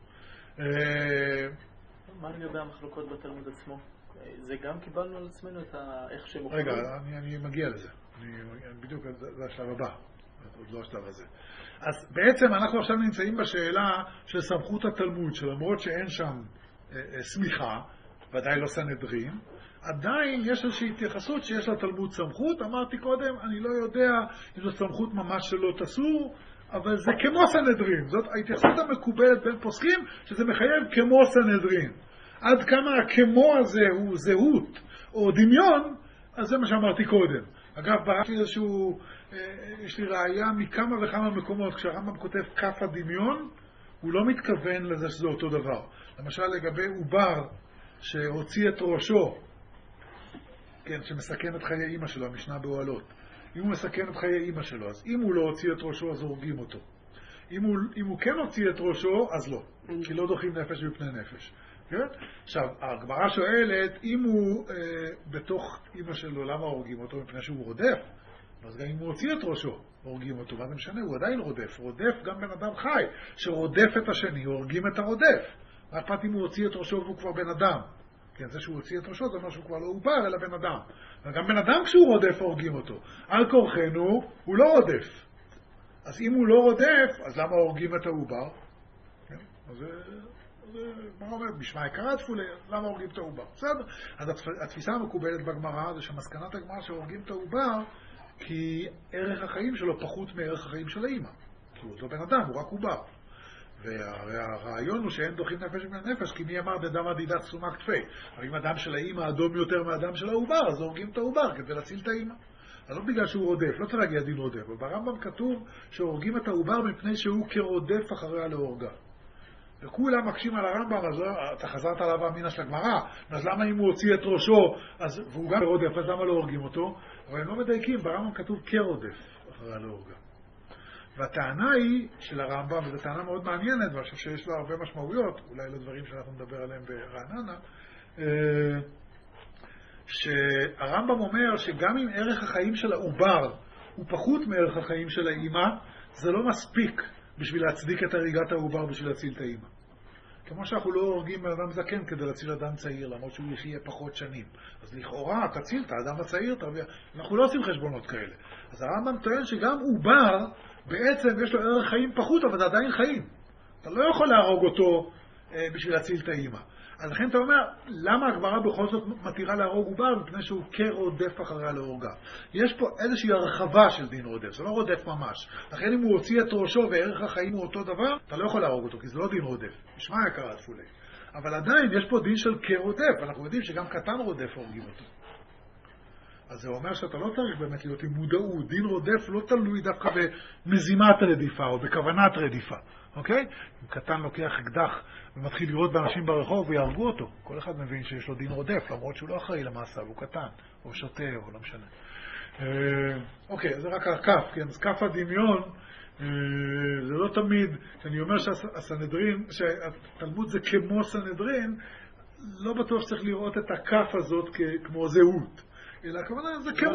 [SPEAKER 7] מה לגבי המחלוקות בתלמוד עצמו? זה גם קיבלנו על עצמנו את איך שהם אוכלים?
[SPEAKER 1] רגע, אני מגיע לזה. בדיוק, זה השלב הבא. עוד לא השלב הזה. אז בעצם אנחנו עכשיו נמצאים בשאלה של סמכות התלמוד, שלמרות שאין שם סמיכה, ודאי לא סנהדרין, עדיין יש איזושהי התייחסות שיש לתלמוד סמכות. אמרתי קודם, אני לא יודע אם זו סמכות ממש שלא תסור, אבל זה כמו סנהדרין. זאת ההתייחסות המקובלת בין פוסקים, שזה מחייב כמו סנהדרין. עד כמה הכמו הזה הוא זהות או דמיון, אז זה מה שאמרתי קודם. אגב, ברש"י איזשהו, יש לי ראייה מכמה וכמה מקומות, כשהרמב"ם כותב כף הדמיון, הוא לא מתכוון לזה שזה אותו דבר. למשל לגבי עובר שהוציא את ראשו, כן, שמסכן את חיי אמא שלו, המשנה באוהלות. אם הוא מסכן את חיי אמא שלו, אז אם הוא לא הוציא את ראשו, אז הורגים אותו. אם הוא כן הוציא את ראשו, אז לא. כי לא דוחים נפש בפני נפש. כן? עכשיו, הגמרא שואלת, אם הוא בתוך אמא שלו, למה הורגים אותו? מפני שהוא רודף. אז גם אם הוא הוציא את ראשו, הורגים אותו. מה זה משנה? הוא עדיין רודף. רודף גם בן אדם חי, שרודף את השני, הורגים את הרודף. מה אכפת אם הוא הוציא את ראשו והוא כבר בן אדם? כן, זה שהוא הוציא את ראשו, זה אומר שהוא כבר לא עובר, אלא בן אדם. וגם בן אדם כשהוא רודף, הורגים אותו. על כורחנו, הוא לא רודף. אז אם הוא לא רודף, אז למה הורגים את העובר? כן? אז מה אומר? בשמה יקרה תפולה, למה הורגים את העובר? בסדר. אז התפיסה המקובלת בגמרא זה שמסקנת הגמרא שהורגים את העובר, כי ערך החיים שלו פחות מערך החיים של האמא. כי הוא לא בן אדם, הוא רק עובר. והרעיון הוא שאין דוחים נפש מן הנפש, כי מי אמר דדם עדידת סומק תפי. אבל אם אדם של האמא אדום יותר מאדם של העובר, אז הורגים את העובר כדי להציל את האמא. אז לא בגלל שהוא רודף, לא צריך להגיד דין רודף, אבל ברמב"ם כתוב שהורגים את העובר מפני שהוא כרודף אחריה להורגה. וכולם מקשים על הרמב"ם, אז אתה חזרת עליו האמינה של הגמרא, אז למה אם הוא הוציא את ראשו, והוא גם רודף, אז למה לא הורגים אותו? אבל הם לא מדייקים, ברמב"ם כתוב כרודף אחריה להורגה. והטענה היא של הרמב"ם, וזו טענה מאוד מעניינת, ואני חושב שיש לה הרבה משמעויות, אולי לדברים שאנחנו נדבר עליהם ברעננה, שהרמב"ם אומר שגם אם ערך החיים של העובר הוא פחות מערך החיים של האמא, זה לא מספיק בשביל להצדיק את הריגת העובר בשביל להציל את האמא. כמו שאנחנו לא הורגים אדם זקן כדי להציל אדם צעיר, למרות שהוא יחיה פחות שנים. אז לכאורה, תציל את האדם הצעיר, אנחנו לא עושים חשבונות כאלה. אז הרמב"ם טוען שגם עובר, בעצם יש לו ערך חיים פחות, אבל זה עדיין חיים. אתה לא יכול להרוג אותו בשביל להציל את האמא. אז לכן אתה אומר, למה הגמרא בכל זאת מתירה להרוג עובר? מפני שהוא כרודף אחריה להורגה. יש פה איזושהי הרחבה של דין רודף, זה לא רודף ממש. לכן אם הוא הוציא את ראשו וערך החיים הוא אותו דבר, אתה לא יכול להרוג אותו, כי זה לא דין רודף. משמע יקרה תפולה. אבל עדיין יש פה דין של כרודף, אנחנו יודעים שגם קטן רודף הורגים אותו. אז זה אומר שאתה לא צריך באמת להיות עם מודעות. דין רודף לא תלוי דווקא במזימת רדיפה או בכוונת רדיפה. אוקיי? אם קטן לוקח אקדח ומתחיל לראות באנשים ברחוב ויהרגו אותו, כל אחד מבין שיש לו דין רודף, למרות שהוא לא אחראי למעשה, הוא קטן, או שוטה, או לא משנה. אוקיי, זה רק הכף, כן? אז כף הדמיון זה לא תמיד, כשאני אומר שהסנהדרין, שהתלמוד זה כמו סנהדרין, לא בטוח שצריך לראות את הכף הזאת כמו זהות. אלא הכוונה זה כמו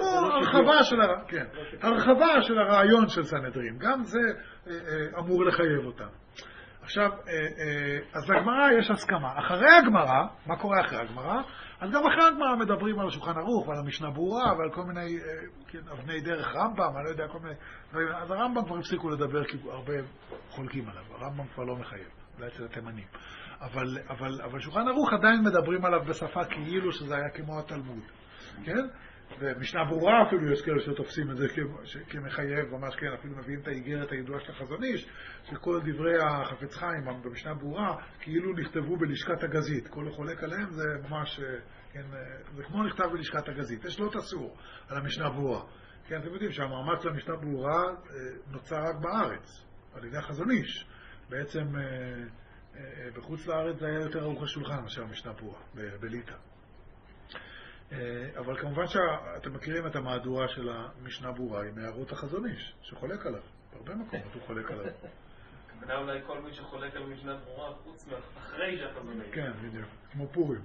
[SPEAKER 1] הרחבה של הרעיון של סנהדרין. גם זה אמור לחייב אותם. עכשיו, אז לגמרא יש הסכמה. אחרי הגמרא, מה קורה אחרי הגמרא? אז גם אחרי הגמרא מדברים על השולחן ערוך ועל המשנה ברורה ועל כל מיני אבני דרך רמב"ם, אני לא יודע, כל מיני... אז הרמב"ם כבר הפסיקו לדבר כי הרבה חולקים עליו. הרמב"ם כבר לא מחייב, אולי אצל התימנים. אבל שולחן ערוך עדיין מדברים עליו בשפה כאילו שזה היה כמו התלמוד. כן? ומשנה ברורה אפילו יש כאלה שתופסים את זה כמחייב, ממש כן, אפילו מביאים את האיגרת הידועה של החזון איש, שכל דברי החפץ חיים במשנה ברורה כאילו נכתבו בלשכת הגזית. כל חולק עליהם זה ממש, כן, זה כמו נכתב בלשכת הגזית. יש לא תסור על המשנה ברורה. כן, אתם יודעים שהמאמץ למשנה ברורה נוצר רק בארץ, על ידי החזון איש. בעצם בחוץ לארץ זה היה יותר ארוך השולחן מאשר המשנה ברורה, בליטא. אבל כמובן שאתם מכירים את המהדורה של המשנה ברורה עם הערות החזון איש, שחולק עליו. בהרבה מקומות הוא חולק עליו.
[SPEAKER 2] כמובן אולי כל מי שחולק על משנה ברורה חוץ מאחרי שהחזון איש.
[SPEAKER 1] כן, בדיוק. כמו פורים.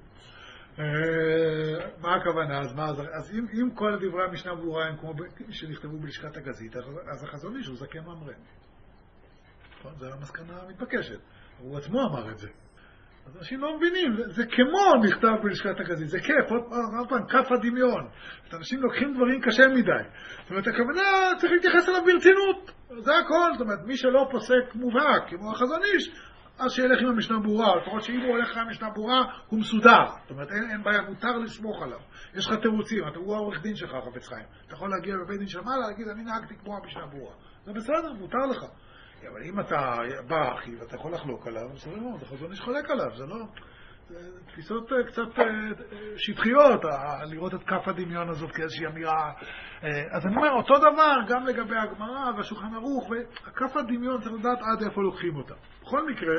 [SPEAKER 1] מה הכוונה? אז אם כל דברי המשנה ברורה הם כמו שנכתבו בלשכת הגזית, אז החזון איש הוא זקן ממרא. זו המסקנה המתבקשת. הוא עצמו אמר את זה. אז אנשים לא מבינים, זה כמו נכתב בלשכת הגזית, זה כיף, עוד פעם, כף הדמיון. אנשים לוקחים דברים קשה מדי. זאת אומרת, הכוונה צריך להתייחס אליו ברצינות. זה הכל, זאת אומרת, מי שלא פוסק מובהק, כמו החזון איש, אז שילך עם המשנה ברורה, לפחות שאם הוא הולך עם המשנה ברורה, הוא מסודר. זאת אומרת, אין בעיה, מותר לסמוך עליו. יש לך תירוצים, הוא העורך דין שלך, חפץ חיים. אתה יכול להגיע בבית דין של מעלה, להגיד, אני נהגתי כמו המשנה ברורה. זה בסדר, מותר לך. אבל אם אתה בא אחי ואתה יכול לחלוק עליו, זה לא, זה חזון איש חולק עליו, זה לא... זה תפיסות קצת שטחיות, לראות את כף הדמיון הזאת כאיזושהי אמירה. אז אני אומר, אותו דבר גם לגבי הגמרא והשולחן ערוך, וכף הדמיון צריך לדעת עד איפה לוקחים אותה. בכל מקרה,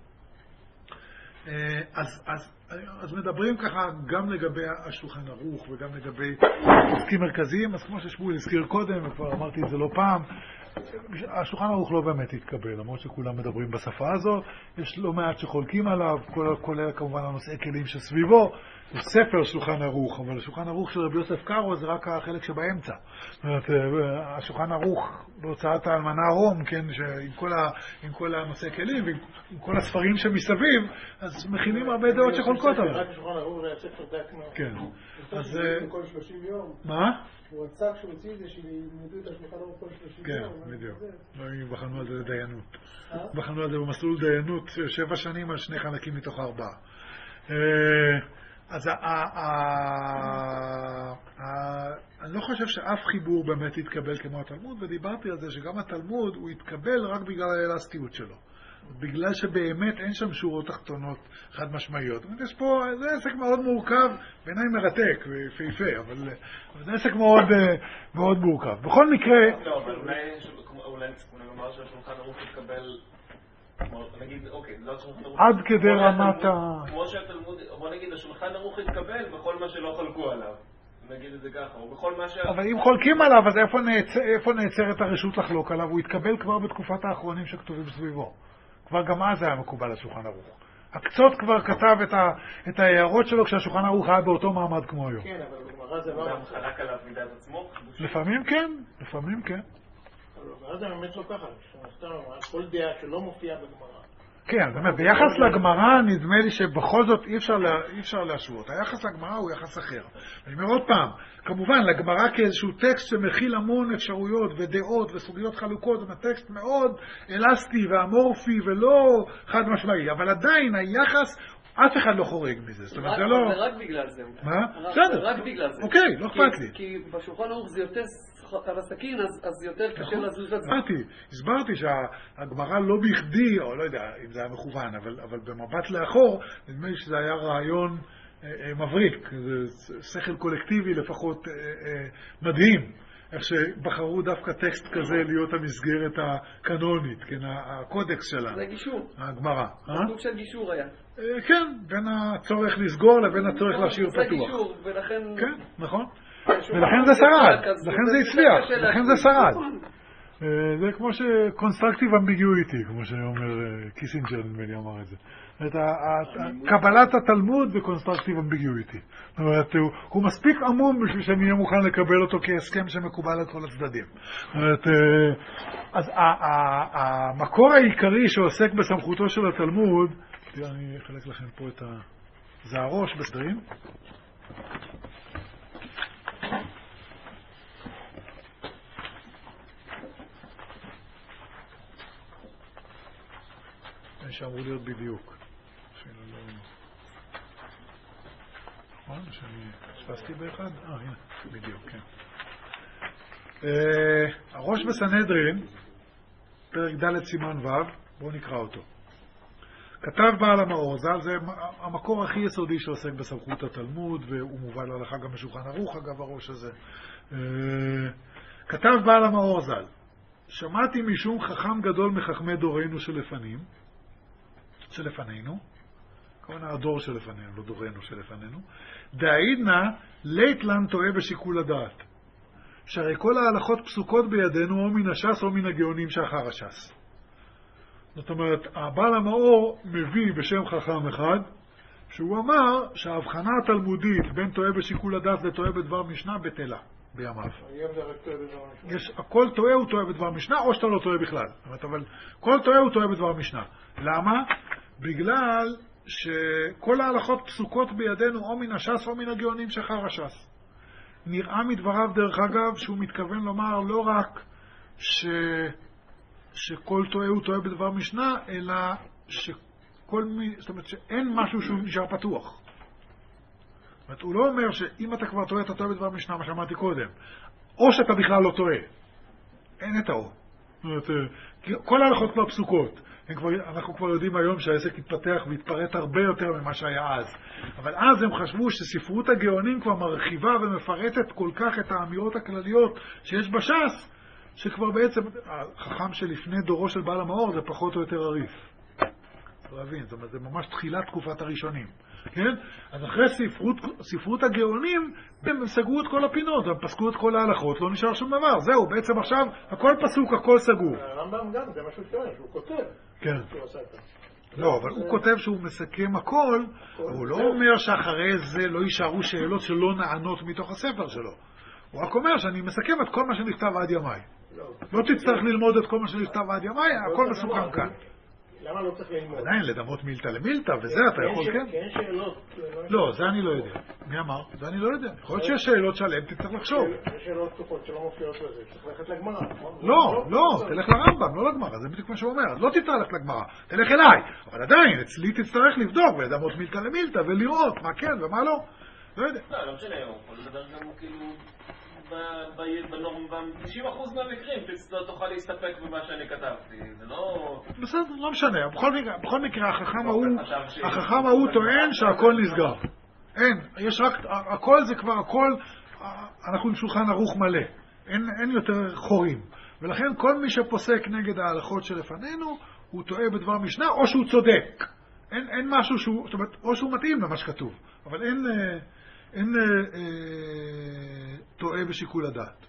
[SPEAKER 1] אז מדברים ככה גם לגבי השולחן ערוך וגם לגבי עוסקים מרכזיים, אז כמו ששמואל הזכיר קודם, וכבר אמרתי את זה לא פעם, השולחן ערוך לא באמת התקבל, למרות שכולם מדברים בשפה הזו, יש לא מעט שחולקים עליו, כולל כמובן הנושאי כלים שסביבו, יש ספר שולחן ערוך, אבל השולחן ערוך של רבי יוסף קארו זה רק החלק שבאמצע. זאת אומרת, השולחן ערוך בהוצאת האלמנה רום, כן, עם כל הנושאי כלים ועם כל הספרים שמסביב, אז מכינים הרבה דעות שחולקות עליו.
[SPEAKER 3] רק השולחן ערוך זה הספר דק מאוד.
[SPEAKER 1] כן.
[SPEAKER 5] אז כל 30 יום.
[SPEAKER 1] מה?
[SPEAKER 5] הוא רצה כשהוא הוציא את זה שילמדו את השולחן ערוך כל 30 יום.
[SPEAKER 1] כן, בדיוק. לא בחנו על זה לדיינות. בחנו על זה במסלול דיינות 7 שנים על 2 חלקים מתוך 4. אז אני לא חושב שאף חיבור באמת יתקבל כמו התלמוד, ודיברתי על זה שגם התלמוד הוא יתקבל רק בגלל האלסטיות שלו. בגלל שבאמת אין שם שורות תחתונות חד משמעיות. יש פה, זה עסק מאוד מורכב, בעיניי מרתק ויפהפה, אבל זה עסק מאוד, מאוד מורכב. בכל מקרה...
[SPEAKER 2] לא, אבל אולי נאמר שהשולחן ערוך יתקבל... נגיד, אוקיי, לא השולחן ערוך...
[SPEAKER 1] עד כדי רמת ה...
[SPEAKER 2] כמו שהתלמוד, בוא נגיד, השולחן ערוך יתקבל בכל מה שלא חלקו עליו. נגיד את זה ככה, או בכל מה
[SPEAKER 1] אבל אם חולקים עליו, אז איפה נעצרת הרשות לחלוק עליו? הוא יתקבל כבר בתקופת האחרונים שכתובים סביבו. כבר גם אז היה מקובל השולחן ערוך. הקצות כבר כתב את ההערות שלו כשהשולחן ערוך היה באותו מעמד כמו היום.
[SPEAKER 3] כן, אבל בגמרא זה לא...
[SPEAKER 2] הוא חלק עליו מידת עצמו?
[SPEAKER 1] לפעמים כן, לפעמים כן.
[SPEAKER 3] אבל בגמרא זה באמת לא ככה. כל דעה שלא מופיעה בגמרא.
[SPEAKER 1] כן, זאת אומרת, ביחס לגמרא נדמה לי שבכל זאת אי אפשר להשוות. היחס לגמרא הוא יחס אחר. אני אומר עוד פעם, כמובן, לגמרא כאיזשהו טקסט שמכיל המון אפשרויות ודעות וסוגיות חלוקות, זה טקסט מאוד אלסטי ואמורפי ולא חד משמעי, אבל עדיין היחס, אף אחד לא חורג מזה. זאת אומרת, זה לא...
[SPEAKER 6] זה רק בגלל זה.
[SPEAKER 1] מה? בסדר.
[SPEAKER 6] רק בגלל זה.
[SPEAKER 1] אוקיי, לא אכפת לי.
[SPEAKER 6] כי בשולחן ערוך זה יותר... על הסכין, אז יותר קשה לזוז את זה.
[SPEAKER 1] הסברתי שהגמרא לא בכדי, או לא יודע אם זה היה מכוון, אבל במבט לאחור, נדמה לי שזה היה רעיון מבריק, זה שכל קולקטיבי לפחות מדהים, איך שבחרו דווקא טקסט כזה להיות המסגרת הקנונית, כן, הקודקס שלה.
[SPEAKER 6] זה גישור.
[SPEAKER 1] הגמרא.
[SPEAKER 6] סוג של גישור היה.
[SPEAKER 1] כן, בין הצורך לסגור לבין הצורך להשאיר פתוח.
[SPEAKER 6] זה גישור, ולכן...
[SPEAKER 1] כן, נכון. ולכן זה שרד, לכן זה הצליח, לכן זה שרד. זה כמו ש-constructive ambiguity, כמו שאומר קיסינג'ר, נדמה לי אמר את זה. קבלת התלמוד ו-constructive ambiguity. זאת אומרת, הוא מספיק עמום בשביל שאני אהיה מוכן לקבל אותו כהסכם שמקובל על כל הצדדים. זאת אומרת, אז המקור העיקרי שעוסק בסמכותו של התלמוד, אני אחלק לכם פה את זה הראש בסדרים. שאמרו להיות בדיוק. נכון? שאני שפסתי באחד? הנה, בדיוק, כן. הראש בסנהדרין, פרק ד' סימן ו', בואו נקרא אותו. כתב בעל המאור ז"ל, זה המקור הכי יסודי שעוסק בסמכות התלמוד, והוא מובא להלכה גם בשולחן ערוך, אגב, הראש הזה. כתב בעל המאור ז"ל, שמעתי משום חכם גדול מחכמי דורנו שלפנינו, כמובן הדור שלפנינו, לא דורנו שלפנינו, דעידנא ליטלן טועה בשיקול הדעת, שהרי כל ההלכות פסוקות בידינו או מן הש"ס או מן הגאונים שאחר הש"ס. זאת אומרת, הבעל המאור מביא בשם חכם אחד, שהוא אמר שההבחנה התלמודית בין טועה בשיקול הדעת וטועה בדבר משנה בטלה בימיו. יש, הכל טועה הוא טועה בדבר משנה, או שאתה לא טועה בכלל. אבל כל טועה הוא טועה בדבר משנה. למה? בגלל שכל ההלכות פסוקות בידינו או מן הש"ס או מן הגאונים שאחר הש"ס. נראה מדבריו דרך אגב שהוא מתכוון לומר לא רק שכל טועה הוא טועה בדבר משנה, אלא זאת אומרת שאין משהו שהוא נשאר פתוח. זאת אומרת, הוא לא אומר שאם אתה כבר טועה, אתה טועה בדבר משנה, מה שאמרתי קודם, או שאתה בכלל לא טועה. אין את האור. זאת אומרת, כל ההלכות כבר פסוקות. אנחנו כבר יודעים היום שהעסק התפתח והתפרט הרבה יותר ממה שהיה אז. אבל אז הם חשבו שספרות הגאונים כבר מרחיבה ומפרטת כל כך את האמירות הכלליות שיש בש"ס, שכבר בעצם החכם שלפני דורו של בעל המאור זה פחות או יותר עריף. להבין, זאת אומרת, זה ממש תחילת תקופת הראשונים. כן? אז אחרי ספרות הגאונים, הם סגרו את כל הפינות, הם פסקו את כל ההלכות, לא נשאר שום דבר. זהו, בעצם עכשיו הכל פסוק, הכל סגור.
[SPEAKER 3] הרמב"ם גם, זה משהו שטוען, שהוא כותב.
[SPEAKER 1] כן. לא, אבל הוא כותב שהוא מסכם הכל, אבל הוא לא אומר שאחרי זה לא יישארו שאלות שלא נענות מתוך הספר שלו. הוא רק אומר שאני מסכם את כל מה שנכתב עד ימיי. לא תצטרך ללמוד את כל מה שנכתב עד ימיי, הכל מסוכם כאן.
[SPEAKER 3] למה לא צריך ללמוד?
[SPEAKER 1] עדיין, לדמות מילתא למילתא, וזה אתה יכול, כן?
[SPEAKER 3] כי אין שאלות.
[SPEAKER 1] לא, זה אני לא יודע. מי אמר? זה אני לא יודע. יכול להיות שיש שאלות שעליהן תצטרך לחשוב.
[SPEAKER 3] יש שאלות פתוחות שלא מופיעות לזה, צריך ללכת לגמרא.
[SPEAKER 1] לא, תלך לרמב"ם, לא לגמרא, זה בדיוק מה שהוא אומר. אז לא תצטרך ללכת לגמרא, תלך אליי. אבל עדיין, אצלי תצטרך לבדוק ולדמות מילתא למילתא ולראות מה כן ומה לא. לא יודע.
[SPEAKER 2] לא משנה, הוא יכול לדבר גם כאילו ב-90% מהמקרים תוכל להסתפק במה שאני כתבתי, זה לא...
[SPEAKER 1] בסדר, לא משנה, בכל מקרה החכם ההוא טוען שהכל נסגר. אין, יש רק, הכל זה כבר הכל, אנחנו עם שולחן ערוך מלא, אין יותר חורים. ולכן כל מי שפוסק נגד ההלכות שלפנינו, הוא טועה בדבר משנה, או שהוא צודק. אין משהו שהוא, זאת אומרת, או שהוא מתאים למה שכתוב, אבל אין טועה בשיקול הדעת.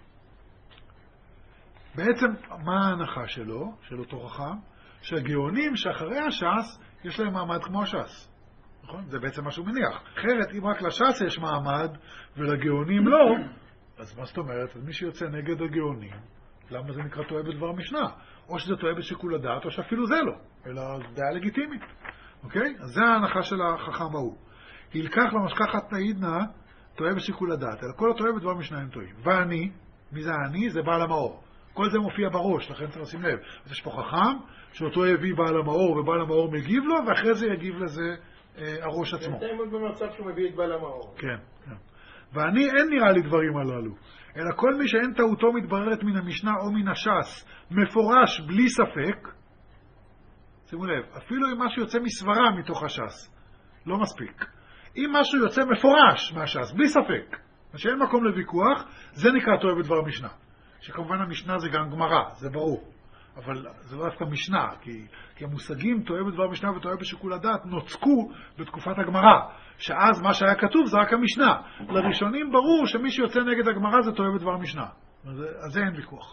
[SPEAKER 1] בעצם מה ההנחה שלו, של אותו חכם? שהגאונים שאחרי הש"ס יש להם מעמד כמו הש"ס. נכון? זה בעצם מה שהוא מניח. אחרת, אם רק לש"ס יש מעמד ולגאונים לא, אז מה זאת אומרת? אז מי שיוצא נגד הגאונים, למה זה נקרא טועה בדבר משנה? או שזה טועה בשיקול הדעת, או שאפילו זה לא. אלא זה היה לגיטימית. אוקיי? אז זה ההנחה של החכם ההוא. ילקח למשכחת תעידנא טועה בשיקול הדעת, אלא כל הטועה בדבר משנה הם טועים. ואני, מי זה אני? זה בעל המאור. כל זה מופיע בראש, לכן צריך לשים לב. אז יש פה חכם, שאותו הביא בעל המאור, ובעל המאור מגיב לו, ואחרי זה יגיב לזה הראש עצמו.
[SPEAKER 3] בינתיים עוד במצב שהוא מביא את בעל המאור.
[SPEAKER 1] כן, כן. ואני, אין נראה לי דברים הללו. אלא כל מי שאין טעותו מתבררת מן המשנה או מן הש"ס, מפורש בלי ספק, שימו לב, אפילו אם משהו יוצא מסברה מתוך הש"ס, לא מספיק. אם משהו יוצא מפורש מהש"ס, בלי ספק, שאין מקום לוויכוח, זה נקרא טועה בדבר משנה. שכמובן המשנה זה גם גמרא, זה ברור. אבל זה לא דווקא משנה, כי המושגים טועה בדבר משנה וטועה בשיקול הדעת נוצקו בתקופת הגמרא, שאז מה שהיה כתוב זה רק המשנה. לראשונים ברור שמי שיוצא נגד הגמרא זה טועה בדבר משנה. אז זה אין ויכוח.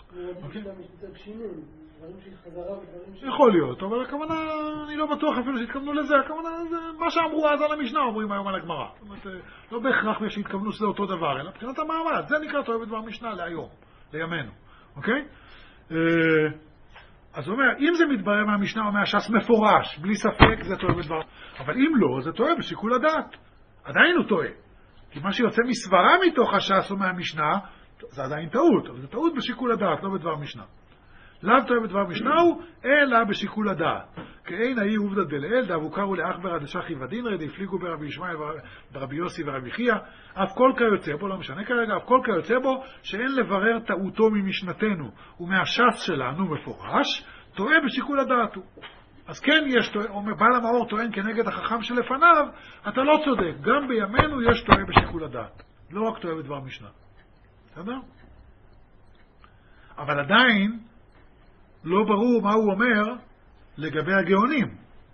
[SPEAKER 5] יכול
[SPEAKER 1] להיות, אבל הכוונה, אני לא בטוח אפילו שהתכוונו לזה, הכוונה זה מה שאמרו אז על המשנה, אומרים היום על הגמרא. זאת אומרת, לא בהכרח שהתכוונו שזה אותו דבר, אלא מבחינת המעמד, זה נקרא תואם בדבר משנה להיום, לימינו, אוקיי? אז הוא אומר, אם זה מתברר מהמשנה או מהש"ס מפורש, בלי ספק זה תואם בדבר, אבל אם לא, זה תואם בשיקול הדעת. עדיין הוא טועה. כי מה שיוצא מסברה מתוך הש"ס או מהמשנה, זה עדיין טעות, אבל זה טעות בשיקול הדעת, לא בדבר משנה. לאו טועה בדבר משנה הוא, אלא בשיקול הדעת. כאין האי עובדא דלעיל, דאבוקרו לאחברא דשחי ודינרא, דהפליגו ברבי ישמעאל ברבי יוסי ורבי חייא, אף כל כיוצא בו, לא משנה כרגע, אף כל כיוצא בו, שאין לברר טעותו ממשנתנו ומהש"ס שלנו מפורש, טועה בשיקול הדעת הוא. אז כן יש, בעל המאור טוען כנגד החכם שלפניו, אתה לא צודק, גם בימינו יש טועה בשיקול הדעת, לא רק טועה בדבר משנה. בסדר? אבל עדיין לא ברור מה הוא אומר לגבי הגאונים.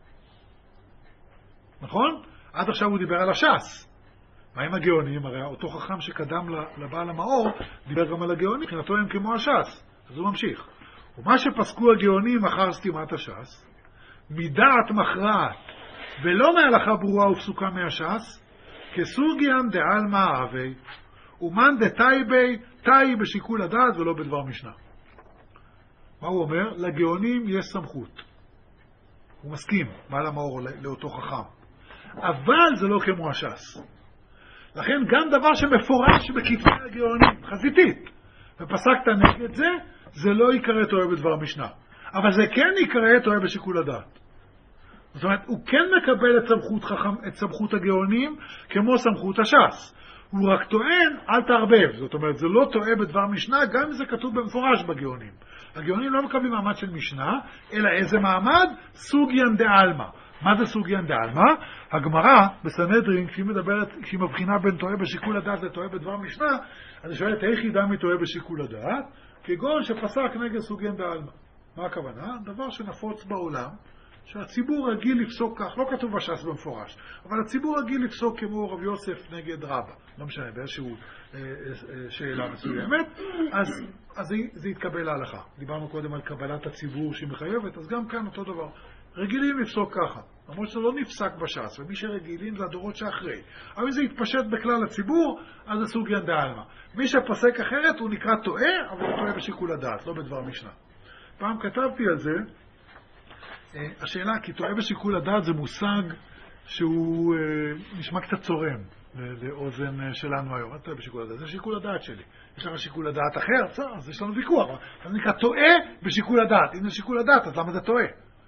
[SPEAKER 1] נכון? עד עכשיו הוא דיבר על הש"ס. מה עם הגאונים? הרי אותו חכם שקדם לבעל המאור דיבר גם על הגאונים, מבחינתו הם כמו הש"ס. אז הוא ממשיך. ומה שפסקו הגאונים אחר סתימת הש"ס, מדעת מכרעת ולא מהלכה ברורה ופסוקה מהש"ס, כסוגיין דעלמא אהבי, ומאן דתאי תאי בשיקול הדעת ולא בדבר משנה. מה הוא אומר? לגאונים יש סמכות. הוא מסכים, בעל המאור לאותו חכם. אבל זה לא כמו הש"ס. לכן גם דבר שמפורש בכתבי הגאונים, חזיתית, ופסקת נגד זה, זה לא יקרא טועה בדבר משנה. אבל זה כן יקרא טועה בשיקול הדעת. זאת אומרת, הוא כן מקבל את סמכות הגאונים כמו סמכות הש"ס. הוא רק טוען, אל תערבב. זאת אומרת, זה לא טועה בדבר משנה, גם אם זה כתוב במפורש בגאונים. הגאונים לא מקבלים מעמד של משנה, אלא איזה מעמד? סוגיין דעלמא. מה זה סוגיין דעלמא? הגמרא בסנהדרין, כשהיא מבחינה בין טועה בשיקול הדעת לטועה בדבר משנה, אז היא שואלת, איך ידע מי טועה בשיקול הדעת? כגון שפסק נגד סוגיין דעלמא. מה הכוונה? דבר שנפוץ בעולם, שהציבור רגיל לפסוק כך, לא כתוב בש"ס במפורש, אבל הציבור רגיל לפסוק כמו רב יוסף נגד רבא, לא משנה, באיזשהו שאלה מסוימת, אז זה יתקבל להלכה. דיברנו קודם על קבלת הציבור שהיא מחייבת, אז גם כאן אותו דבר. רגילים לפסוק ככה, למרות שזה לא נפסק בש"ס, ומי שרגילים זה הדורות שאחרי. אבל אם זה יתפשט בכלל הציבור, אז זה סוגיין דעלמא. מי שפסק אחרת הוא נקרא טועה, אבל הוא טועה בשיקול הדעת, לא בדבר משנה. פעם כתבתי על זה, השאלה, כי טועה בשיקול הדעת זה מושג שהוא נשמע קצת צורם לאוזן שלנו היום. טועה בשיקול הדעת, זה שיקול הדעת שלי. יש לך שיקול הדעת אחר? אז יש לנו ויכוח. זה נקרא טועה בשיקול הדעת. אם זה שיקול הדעת, אז למה זה טועה?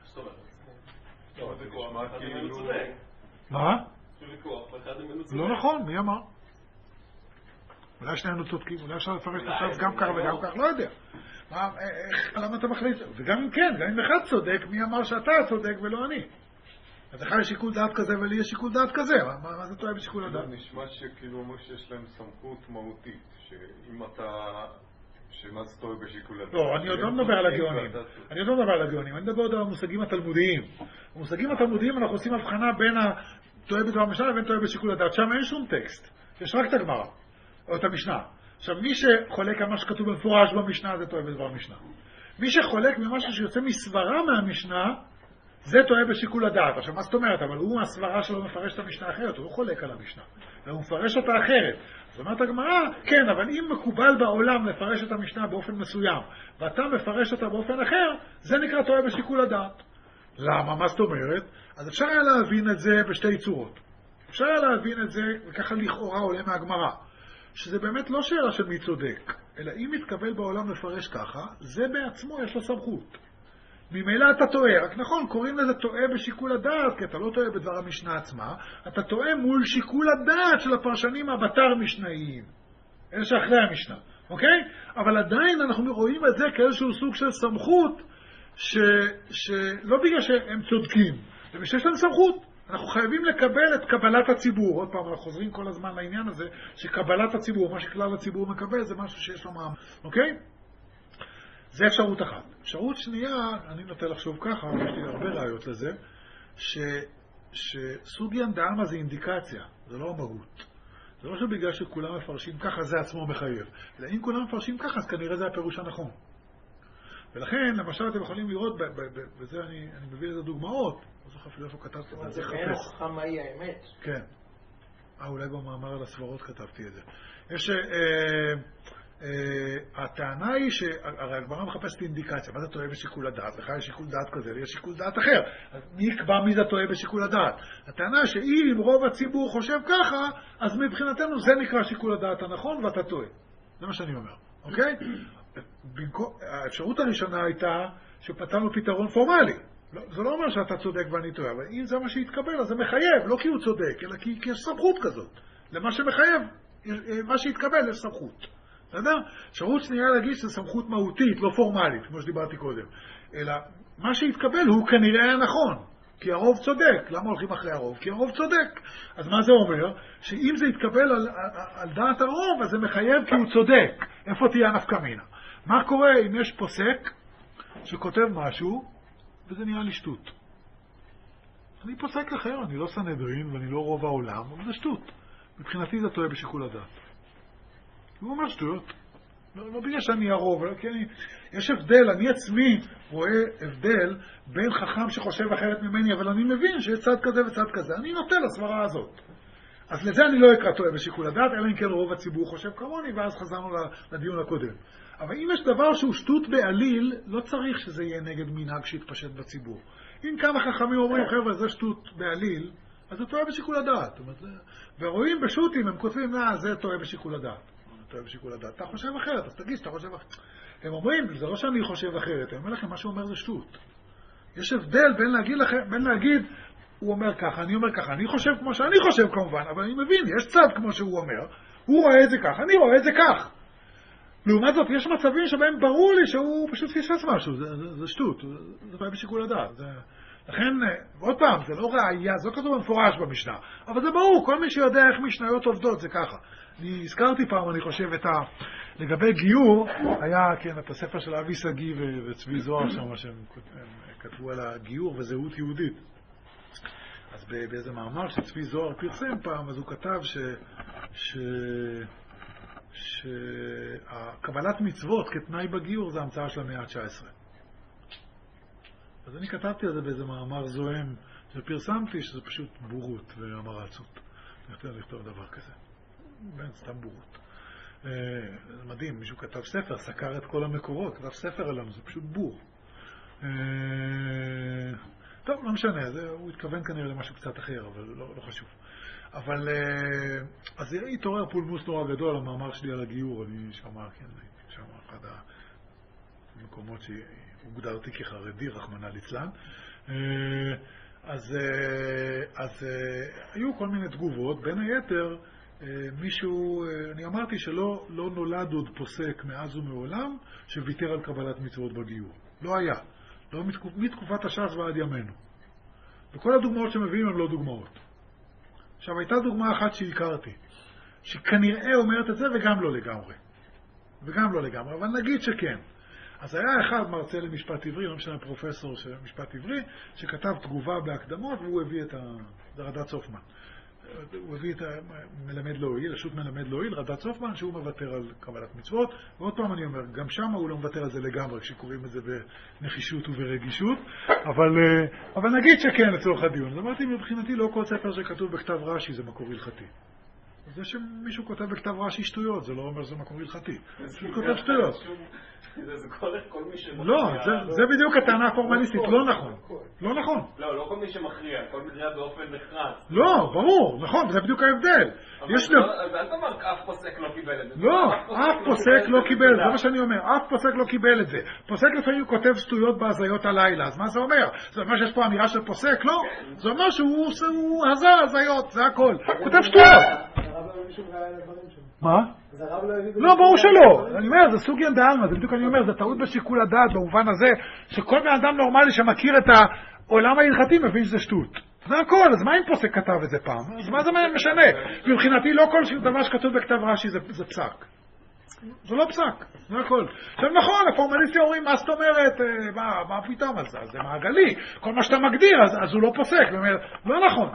[SPEAKER 1] מה? לא נכון, מי אמר? אולי שנינו צודקים, אולי אפשר לפרש את הש"ס גם כך וגם כך, לא יודע. למה אתה מחליט? וגם אם כן, גם אם אחד צודק, מי אמר שאתה צודק ולא אני? אז לך יש שיקול דעת כזה ולי יש שיקול דעת כזה. מה זה טועה בשיקול הדעת?
[SPEAKER 3] נשמע שכאילו אומר שיש להם סמכות מהותית, שאם אתה... שמה זה טועה בשיקול הדעת?
[SPEAKER 1] לא, אני עוד לא מדבר על הגאונים. אני מדבר עוד על המושגים התלמודיים. המושגים התלמודיים אנחנו עושים הבחנה בין הטועה בדבר משנה לבין טועה בשיקול הדעת. שם אין שום טקסט. יש רק את הגמרא, או את המשנה. עכשיו, מי שחולק על מה שכתוב במפורש במשנה, זה טועה בדבר משנה. מי שחולק ממשהו שיוצא מסברה מהמשנה, זה טועה בשיקול הדעת. עכשיו, מה זאת אומרת? אבל הוא, הסברה שלו מפרש את המשנה אחרת, הוא לא חולק על המשנה. והוא מפרש אותה אחרת. זאת אומרת, הגמרא, כן, אבל אם מקובל בעולם לפרש את המשנה באופן מסוים, ואתה מפרש אותה באופן אחר, זה נקרא טועה בשיקול הדעת. למה? מה זאת אומרת? אז אפשר היה להבין את זה בשתי צורות. אפשר היה להבין את זה, וככה לכאורה עולה מהגמרא. שזה באמת לא שאלה של מי צודק, אלא אם מתקבל בעולם לפרש ככה, זה בעצמו יש לו סמכות. ממילא אתה טועה, רק נכון, קוראים לזה טועה בשיקול הדעת, כי אתה לא טועה בדבר המשנה עצמה, אתה טועה מול שיקול הדעת של הפרשנים הבתר משנאיים, אלה שאחרי המשנה, אוקיי? אבל עדיין אנחנו רואים את זה כאיזשהו סוג של סמכות, שלא בגלל שהם צודקים, זה בשביל שיש להם סמכות. אנחנו חייבים לקבל את קבלת הציבור. עוד פעם, אנחנו חוזרים כל הזמן לעניין הזה, שקבלת הציבור, מה שכלל הציבור מקבל, זה משהו שיש לו מעמד. אוקיי? זה אפשרות אחת. אפשרות שנייה, אני נוטה לחשוב ככה, יש לי הרבה ראיות לזה, שסוגיין דעלמא זה אינדיקציה, זה לא המהות. זה לא שבגלל שכולם מפרשים ככה זה עצמו מחייב. אלא אם כולם מפרשים ככה, אז כנראה זה הפירוש הנכון. ולכן, למשל, אתם יכולים לראות, בזה אני מביא לזה דוגמאות, לא זוכר אפילו איפה כתבתי,
[SPEAKER 3] זה אין הוכחה מהי האמת.
[SPEAKER 1] כן. אולי במאמר על הסברות כתבתי את זה. יש, הטענה היא שהרי הגמרא מחפשת אינדיקציה, מה זה טועה בשיקול הדעת? לך יש שיקול דעת כזה ויש שיקול דעת אחר. מי יקבע מי זה טועה בשיקול הדעת? הטענה שאם רוב הציבור חושב ככה, אז מבחינתנו זה נקרא שיקול הדעת הנכון ואתה טועה. זה מה שאני אומר, אוקיי? האפשרות הראשונה הייתה שפתרנו פתרון פורמלי. זה לא אומר שאתה צודק ואני טועה, אבל אם זה מה שהתקבל, אז זה מחייב, לא כי הוא צודק, אלא כי יש סמכות כזאת. למה שמחייב, מה שהתקבל, יש סמכות. בסדר? אפשרות שנייה להגיד שזה סמכות מהותית, לא פורמלית, כמו שדיברתי קודם. אלא מה שהתקבל הוא כנראה היה נכון, כי הרוב צודק. למה הולכים אחרי הרוב? כי הרוב צודק. אז מה זה אומר? שאם זה יתקבל על דעת הרוב, אז זה מחייב כי הוא צודק. איפה תהיה נפקא מינה? מה קורה אם יש פוסק שכותב משהו, וזה נראה לי שטות? אני פוסק אחר, אני לא סנהדרין ואני לא רוב העולם, אבל זה שטות. מבחינתי זה טועה בשיקול הדעת. הוא אומר שטויות. לא בגלל שאני הרוב, כי יש הבדל, אני עצמי רואה הבדל בין חכם שחושב אחרת ממני, אבל אני מבין שיש צד כזה וצד כזה. אני נוטה לסברה הזאת. אז לזה אני לא אקרא טועה בשיקול הדעת, אלא אם כן רוב הציבור חושב כמוני, ואז חזרנו לדיון הקודם. אבל אם יש דבר שהוא שטות בעליל, לא צריך שזה יהיה נגד מנהג שיתפשט בציבור. אם כמה חכמים אומרים, חבר'ה, זה שטות בעליל, אז זה טועה בשיקול הדעת. ורואים בשו"תים, הם כותבים, זה טועה בשיקול הדעת. טועה בשיקול הדעת. אתה חושב אחרת, אז תגיד שאתה חושב אחרת. הם אומרים, זה לא שאני חושב אחרת, הם אומרים לכם, מה שהוא אומר זה שטות. יש הבדל בין להגיד, הוא אומר ככה, אני אומר ככה, אני חושב כמו שאני חושב כמובן, אבל אני מבין, יש צד כמו שהוא אומר, הוא רואה את זה כך, אני רואה את זה כך. לעומת זאת, יש מצבים שבהם ברור לי שהוא פשוט פספס משהו, זה שטות, זה טועה בשיקול הדעת. לכן, עוד פעם, זה לא ראייה, זה לא כתוב במפורש במשנה, אבל זה ברור, כל מי שיודע איך משניות עובדות זה ככה. אני הזכרתי פעם, אני חושב, לגבי גיור, היה, כן, את הספר של אבי סגי וצבי זוהר שם, שהם כתבו על הגיור וזהות יהודית. אז באיזה מאמר שצבי זוהר פרסם פעם, אז הוא כתב שהקבלת מצוות כתנאי בגיור זה המצאה של המאה ה-19. אז אני כתבתי על זה באיזה מאמר זוהם שפרסמתי שזה פשוט בורות והמרצות. אני חושב לכתוב דבר כזה. בין סתם בורות. זה מדהים, מישהו כתב ספר, סקר את כל המקורות, כתב ספר עלינו, זה פשוט בור. טוב, לא משנה, הוא התכוון כנראה למשהו קצת אחר, אבל לא חשוב. אבל, אז התעורר פולמוס נורא גדול, המאמר שלי על הגיור, אני שמע, כן, שם אחד המקומות שהוגדרתי כחרדי, רחמנא ליצלן. אז היו כל מיני תגובות, בין היתר, מישהו, אני אמרתי שלא נולד עוד פוסק מאז ומעולם שוויתר על קבלת מצוות בגיור. לא היה. לא מתקופת הש"ס ועד ימינו. וכל הדוגמאות שמביאים הן לא דוגמאות. עכשיו, הייתה דוגמה אחת שהכרתי, שכנראה אומרת את זה וגם לא לגמרי. אבל נגיד שכן. אז היה אחד מרצה למשפט עברי, לא משנה פרופסור של משפט עברי, שכתב תגובה בהקדמות, והוא הביא את רדת סופמן. הוא הביא את מלמד לא הועיל, השו"ת מלמד לא הועיל, רדת סופמן, שהוא מוותר על קבלת מצוות. ועוד פעם אני אומר, גם שם הוא לא מוותר על זה לגמרי, כשקוראים את זה בנחישות וברגישות. אבל נגיד שכן לצורך הדיון. אז אמרתי, מבחינתי לא כל ספר שכתוב בכתב רש"י זה מקור הלכתי. זה שמישהו כותב בכתב רש"י שטויות, זה לא אומר שזה מקור הלכתי. הוא כותב שטויות.
[SPEAKER 2] זה כל מי שמכריע.
[SPEAKER 1] לא, זה בדיוק הטענה הפורמליסטית, לא נכון. לא נכון.
[SPEAKER 2] לא כל מי שמכריע, כל מכריע באופן נחרץ.
[SPEAKER 1] לא, ברור, נכון, זה בדיוק ההבדל.
[SPEAKER 2] אז אל תאמר, אף פוסק לא קיבל את זה.
[SPEAKER 1] לא, אף פוסק לא קיבל, זה מה שאני אומר, אף פוסק לא קיבל את זה. פוסק לפעמים כותב שטויות בהזיות הלילה, אז מה זה אומר? זה אומר שיש פה אמירה של פוסק? לא. זה אומר שהוא הזר הזיות, זה הכל. כותב שטויות. מה? לא, ברור שלא. אני אומר, זה סוג ינדעלמה, זה בדיוק אני אומר, זה טעות בשיקול הדעת במובן הזה, שכל בן אדם נורמלי שמכיר את העולם ההלכתי מבין שזה שטות. זה הכל, אז מה אם פוסק כתב את זה פעם? אז מה זה משנה? מבחינתי לא כל דבר שכתוב בכתב רש"י זה פסק. זה לא פסק, זה הכל. עכשיו נכון, הפורמליסטים אומרים, מה זאת אומרת, מה פתאום על זה? זה מעגלי. כל מה שאתה מגדיר, אז הוא לא פוסק. לא נכון.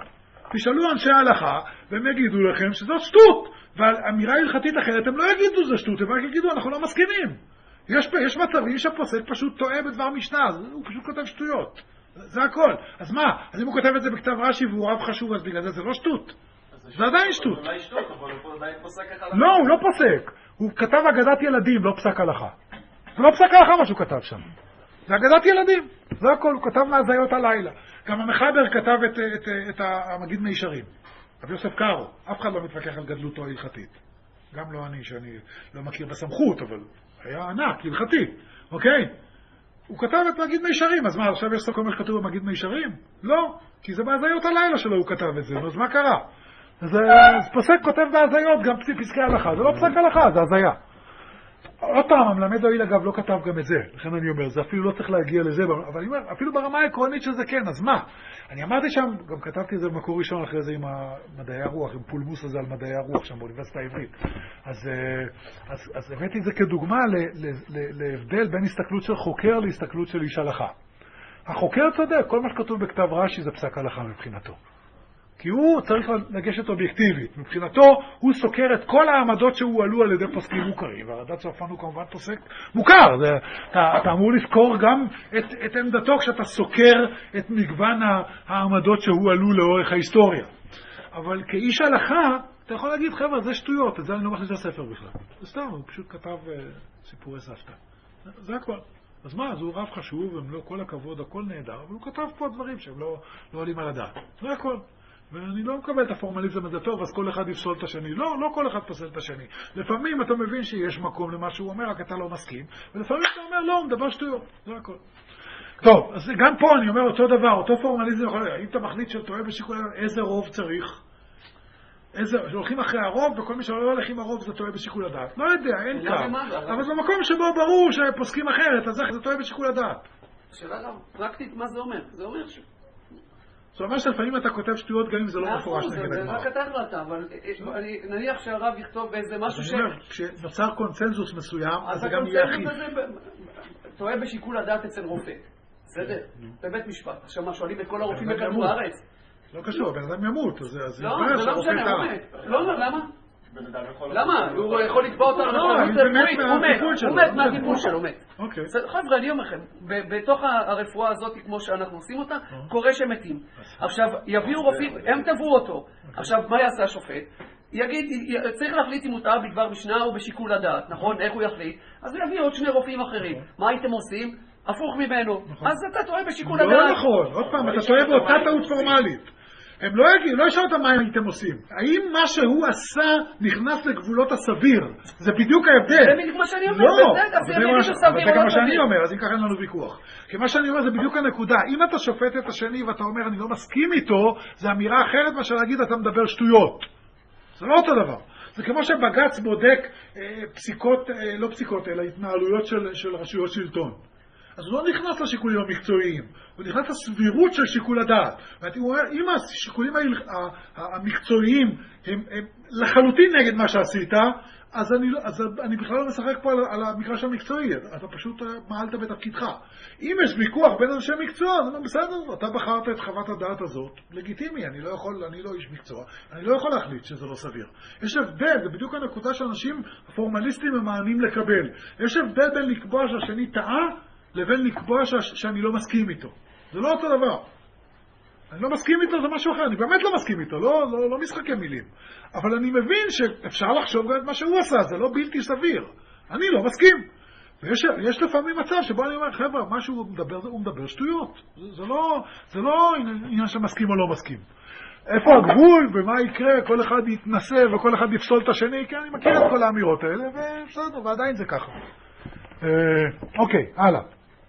[SPEAKER 1] תשאלו אנשי ההלכה, והם יגידו לכם שזאת שטות. ועל אמירה הלכתית אחרת הם לא יגידו זה שטות, הם רק יגידו אנחנו לא מסכימים. יש מצבים שהפוסק פשוט טועה בדבר משנה, הוא פשוט כותב שטויות. זה הכל. אז מה? אז אם הוא כותב את זה בכתב רש"י והוא רב חשוב, אז בגלל זה לא שטות. זה עדיין שטות.
[SPEAKER 2] אולי שטות, אבל הוא עדיין פוסק הלכה.
[SPEAKER 1] לא, הוא לא פוסק. הוא כתב אגדת ילדים, לא פסק הלכה. זה לא פסק הלכה מה שהוא כתב שם. זה אגדת ילדים. זה הכל, הוא כתב מהזיות הלילה. גם המחבר כתב את המגיד מישרים. רבי יוסף קארו. אף אחד לא מתווכח על גדלותו ההלכתית. גם לא אני, שאני לא מכיר בסמכות, אבל היה ענק, הלכתי. אוקיי? הוא כתב את מגיד מישרים. אז מה, עכשיו יש סוכל מה שכתוב במגיד מישרים? לא. כי זה בהזיות הלילה שלו הוא כתב את זה. אז מה קרה? אז פוסק כותב בהזיות גם פסקי הלכה. זה לא פסק הלכה, זה הזיה. עוד פעם, המלמד הועיל אגב לא כתב גם את זה, לכן אני אומר, זה אפילו לא צריך להגיע לזה, אבל אני אומר, אפילו ברמה העקרונית שזה כן, אז מה? אני אמרתי שם, גם כתבתי את זה במקור ראשון אחרי זה עם מדעי הרוח, עם פולמוס הזה על מדעי הרוח שם באוניברסיטה העברית. אז הבאתי את זה כדוגמה להבדל בין הסתכלות של חוקר להסתכלות של איש הלכה. החוקר צודק, כל מה שכתוב בכתב רש"י זה פסק הלכה מבחינתו. כי הוא צריך לגשת אובייקטיבית. מבחינתו, הוא סוקר את כל העמדות שהועלו על ידי פוסקים מוכרים. והרד"צ צרפן הוא כמובן פוסק מוכר. אתה אמור לזכור גם את עמדתו כשאתה סוקר את מגוון העמדות שהועלו לאורך ההיסטוריה. אבל כאיש הלכה, אתה יכול להגיד, חבר'ה, זה שטויות. את זה אני לא מכניס לספר בכלל. זה סתם, הוא פשוט כתב סיפורי סבתא. זה הכל. אז מה, אז הוא רב חשוב, ולא כל הכבוד, הכל נהדר, אבל הוא כתב פה דברים שהם לא עולים על הדעת. זה הכל. ואני לא מקבל את הפורמליזם הזה טוב, אז כל אחד יפסול את השני. לא כל אחד פוסל את השני. לפעמים אתה מבין שיש מקום למה שהוא אומר, רק אתה לא מסכים, ולפעמים אתה אומר, לא, הוא מדבר שטויות. זה הכל. טוב, אז גם פה אני אומר אותו דבר, אותו פורמליזם יכול להיות. אם אתה מחליט שטועה בשיקול, איזה רוב צריך? הולכים אחרי הרוב, וכל מי שלא הולך עם הרוב זה טועה בשיקול הדעת. לא יודע, אין קו. אבל זה מקום שבו ברור שפוסקים אחרת, אז זה טועה בשיקול הדעת.
[SPEAKER 6] שאלה גם, פרקטית מה זה אומר? זה אומר ש...
[SPEAKER 1] זאת אומרת שלפעמים אתה כותב שטויות גם אם זה לא מפורש נגד הגמרא.
[SPEAKER 6] זה רק אתה החלטת, אבל נניח שהרב יכתוב באיזה משהו ש...
[SPEAKER 1] כשנוצר קונצנזוס מסוים, אז זה גם יהיה אחיד.
[SPEAKER 6] אז הקונצנזוס הזה טועה בשיקול הדעת אצל רופא. בסדר? בבית משפט. עכשיו מה, שואלים את כל הרופאים בכדור הארץ?
[SPEAKER 1] לא קשור, בן אדם ימות, אז
[SPEAKER 6] זה לא משנה, הוא מת. לא, למה? למה? הוא יכול לקבוע אותה הוא מת מהטיפול שלו, מת. חבר'ה, אני אומר לכם, בתוך הרפואה הזאת, כמו שאנחנו עושים אותה, קורה שמתים. עכשיו, יביאו רופאים, הם תבעו אותו. עכשיו, מה יעשה השופט? יגיד, צריך להחליט אם הוא טעה בדבר משנה או בשיקול הדעת, נכון? איך הוא יחליט? אז הוא יביא עוד שני רופאים אחרים. מה הייתם עושים? הפוך ממנו. אז אתה טועה בשיקול הדעת.
[SPEAKER 1] לא נכון, עוד פעם, אתה טועה באותה טעות פורמלית. הם לא ישאלו אותם מה הייתם עושים. האם מה שהוא עשה נכנס לגבולות הסביר? זה בדיוק ההבדל.
[SPEAKER 6] זה בדיוק מה שאני אומר.
[SPEAKER 1] לא, אבל זה גם מה שאני אומר, אז אם ככה אין לנו ויכוח. כי מה שאני אומר זה בדיוק הנקודה. אם אתה שופט את השני ואתה אומר אני לא מסכים איתו, זה אמירה אחרת מה שלהגיד אתה מדבר שטויות. זה לא אותו דבר. זה כמו שבג"ץ בודק פסיקות, לא פסיקות, אלא התנהלויות של רשויות שלטון. אז הוא לא נכנס לשיקולים המקצועיים, הוא נכנס לסבירות של שיקול הדעת. הוא אומר, אם השיקולים המקצועיים הם לחלוטין נגד מה שעשית, אז אני בכלל לא משחק פה על המגרש המקצועי, אתה פשוט מעלת בתפקידך. אם יש ויכוח בין אנשי מקצוע, אז בסדר, אתה בחרת את חוות הדעת הזאת, לגיטימי, אני לא איש מקצוע, אני לא יכול להחליט שזה לא סביר. יש הבדל, זה בדיוק הנקודה שאנשים הפורמליסטים ממאנים לקבל. יש הבדל בין לקבוע שהשני טעה, לבין לקבוע שאני לא מסכים איתו. זה לא אותו דבר. אני לא מסכים איתו, זה משהו אחר. אני באמת לא מסכים איתו, לא משחקי מילים. אבל אני מבין שאפשר לחשוב גם את מה שהוא עשה, זה לא בלתי סביר. אני לא מסכים. ויש לפעמים מצב שבו אני אומר, חבר'ה, מה שהוא מדבר, הוא מדבר שטויות. זה לא עניין שמסכים או לא מסכים. איפה הגבול ומה יקרה, כל אחד יתנסה וכל אחד יפסול את השני, כי אני מכיר את כל האמירות האלה, ובסדר, ועדיין זה ככה. אוקיי, הלאה.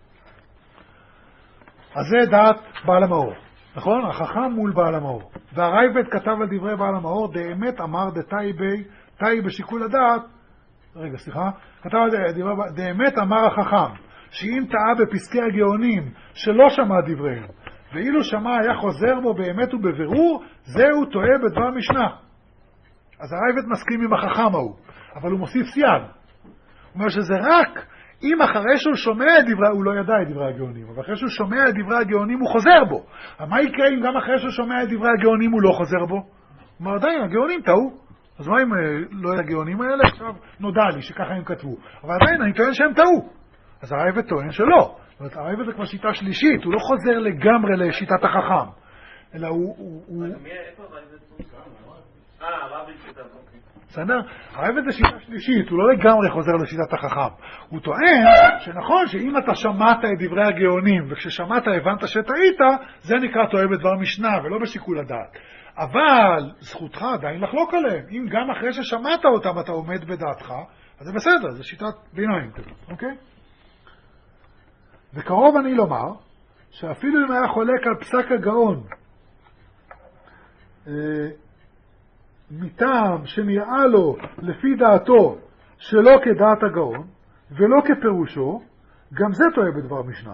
[SPEAKER 1] אז זה דעת בעל המאור, נכון? החכם מול בעל המאור. והרייבד כתב על דברי בעל המאור, דאמת אמר דתאי בשיקול הדעת, רגע, סליחה, כתב על דאמת אמר החכם, שאם טעה בפסקי הגאונים שלא שמע דבריהם, ואילו שמע היה חוזר בו באמת ובבירור, זהו טועה בדבר משנה. אז הרייבד מסכים עם החכם ההוא, אבל הוא מוסיף סייג. הוא אומר שזה רק אם אחרי שהוא שומע את דברי, הוא לא ידע את דברי הגאונים, אבל אחרי שהוא שומע את דברי הגאונים הוא חוזר בו. אבל מה יקרה אם גם אחרי שהוא שומע את דברי הגאונים הוא לא חוזר בו? הוא אומר, עדיין, הגאונים טעו. אז מה אם לא את הגאונים האלה? עכשיו נודע לי שככה הם כתבו. אבל עדיין אני טוען שהם טעו. אז הרייבד טוען שלא. זאת אומרת, הרייבד זה כבר שיטה שלישית, הוא לא חוזר לגמרי לשיטת החכם. אלא הוא...
[SPEAKER 2] הרבי שיטה, אוקיי.
[SPEAKER 1] בסדר? הרייבד זה שיטה שלישית, הוא לא לגמרי חוזר לשיטת החכם. הוא טוען שנכון שאם אתה שמעת את דברי הגאונים, וכששמעת הבנת שטעית, זה נקרא טועה בדבר משנה, ולא בשיקול הדעת. אבל זכותך עדיין לחלוק עליהם. אם גם אחרי ששמעת אותם אתה עומד בדעתך, אז זה בסדר, זה שיטת ביניים, אוקיי? וקרוב אני לומר, שאפילו אם היה חולק על פסק הגאון, מטעם שנראה לו לפי דעתו שלא כדעת הגאון ולא כפירושו, גם זה טועה בדבר משנה.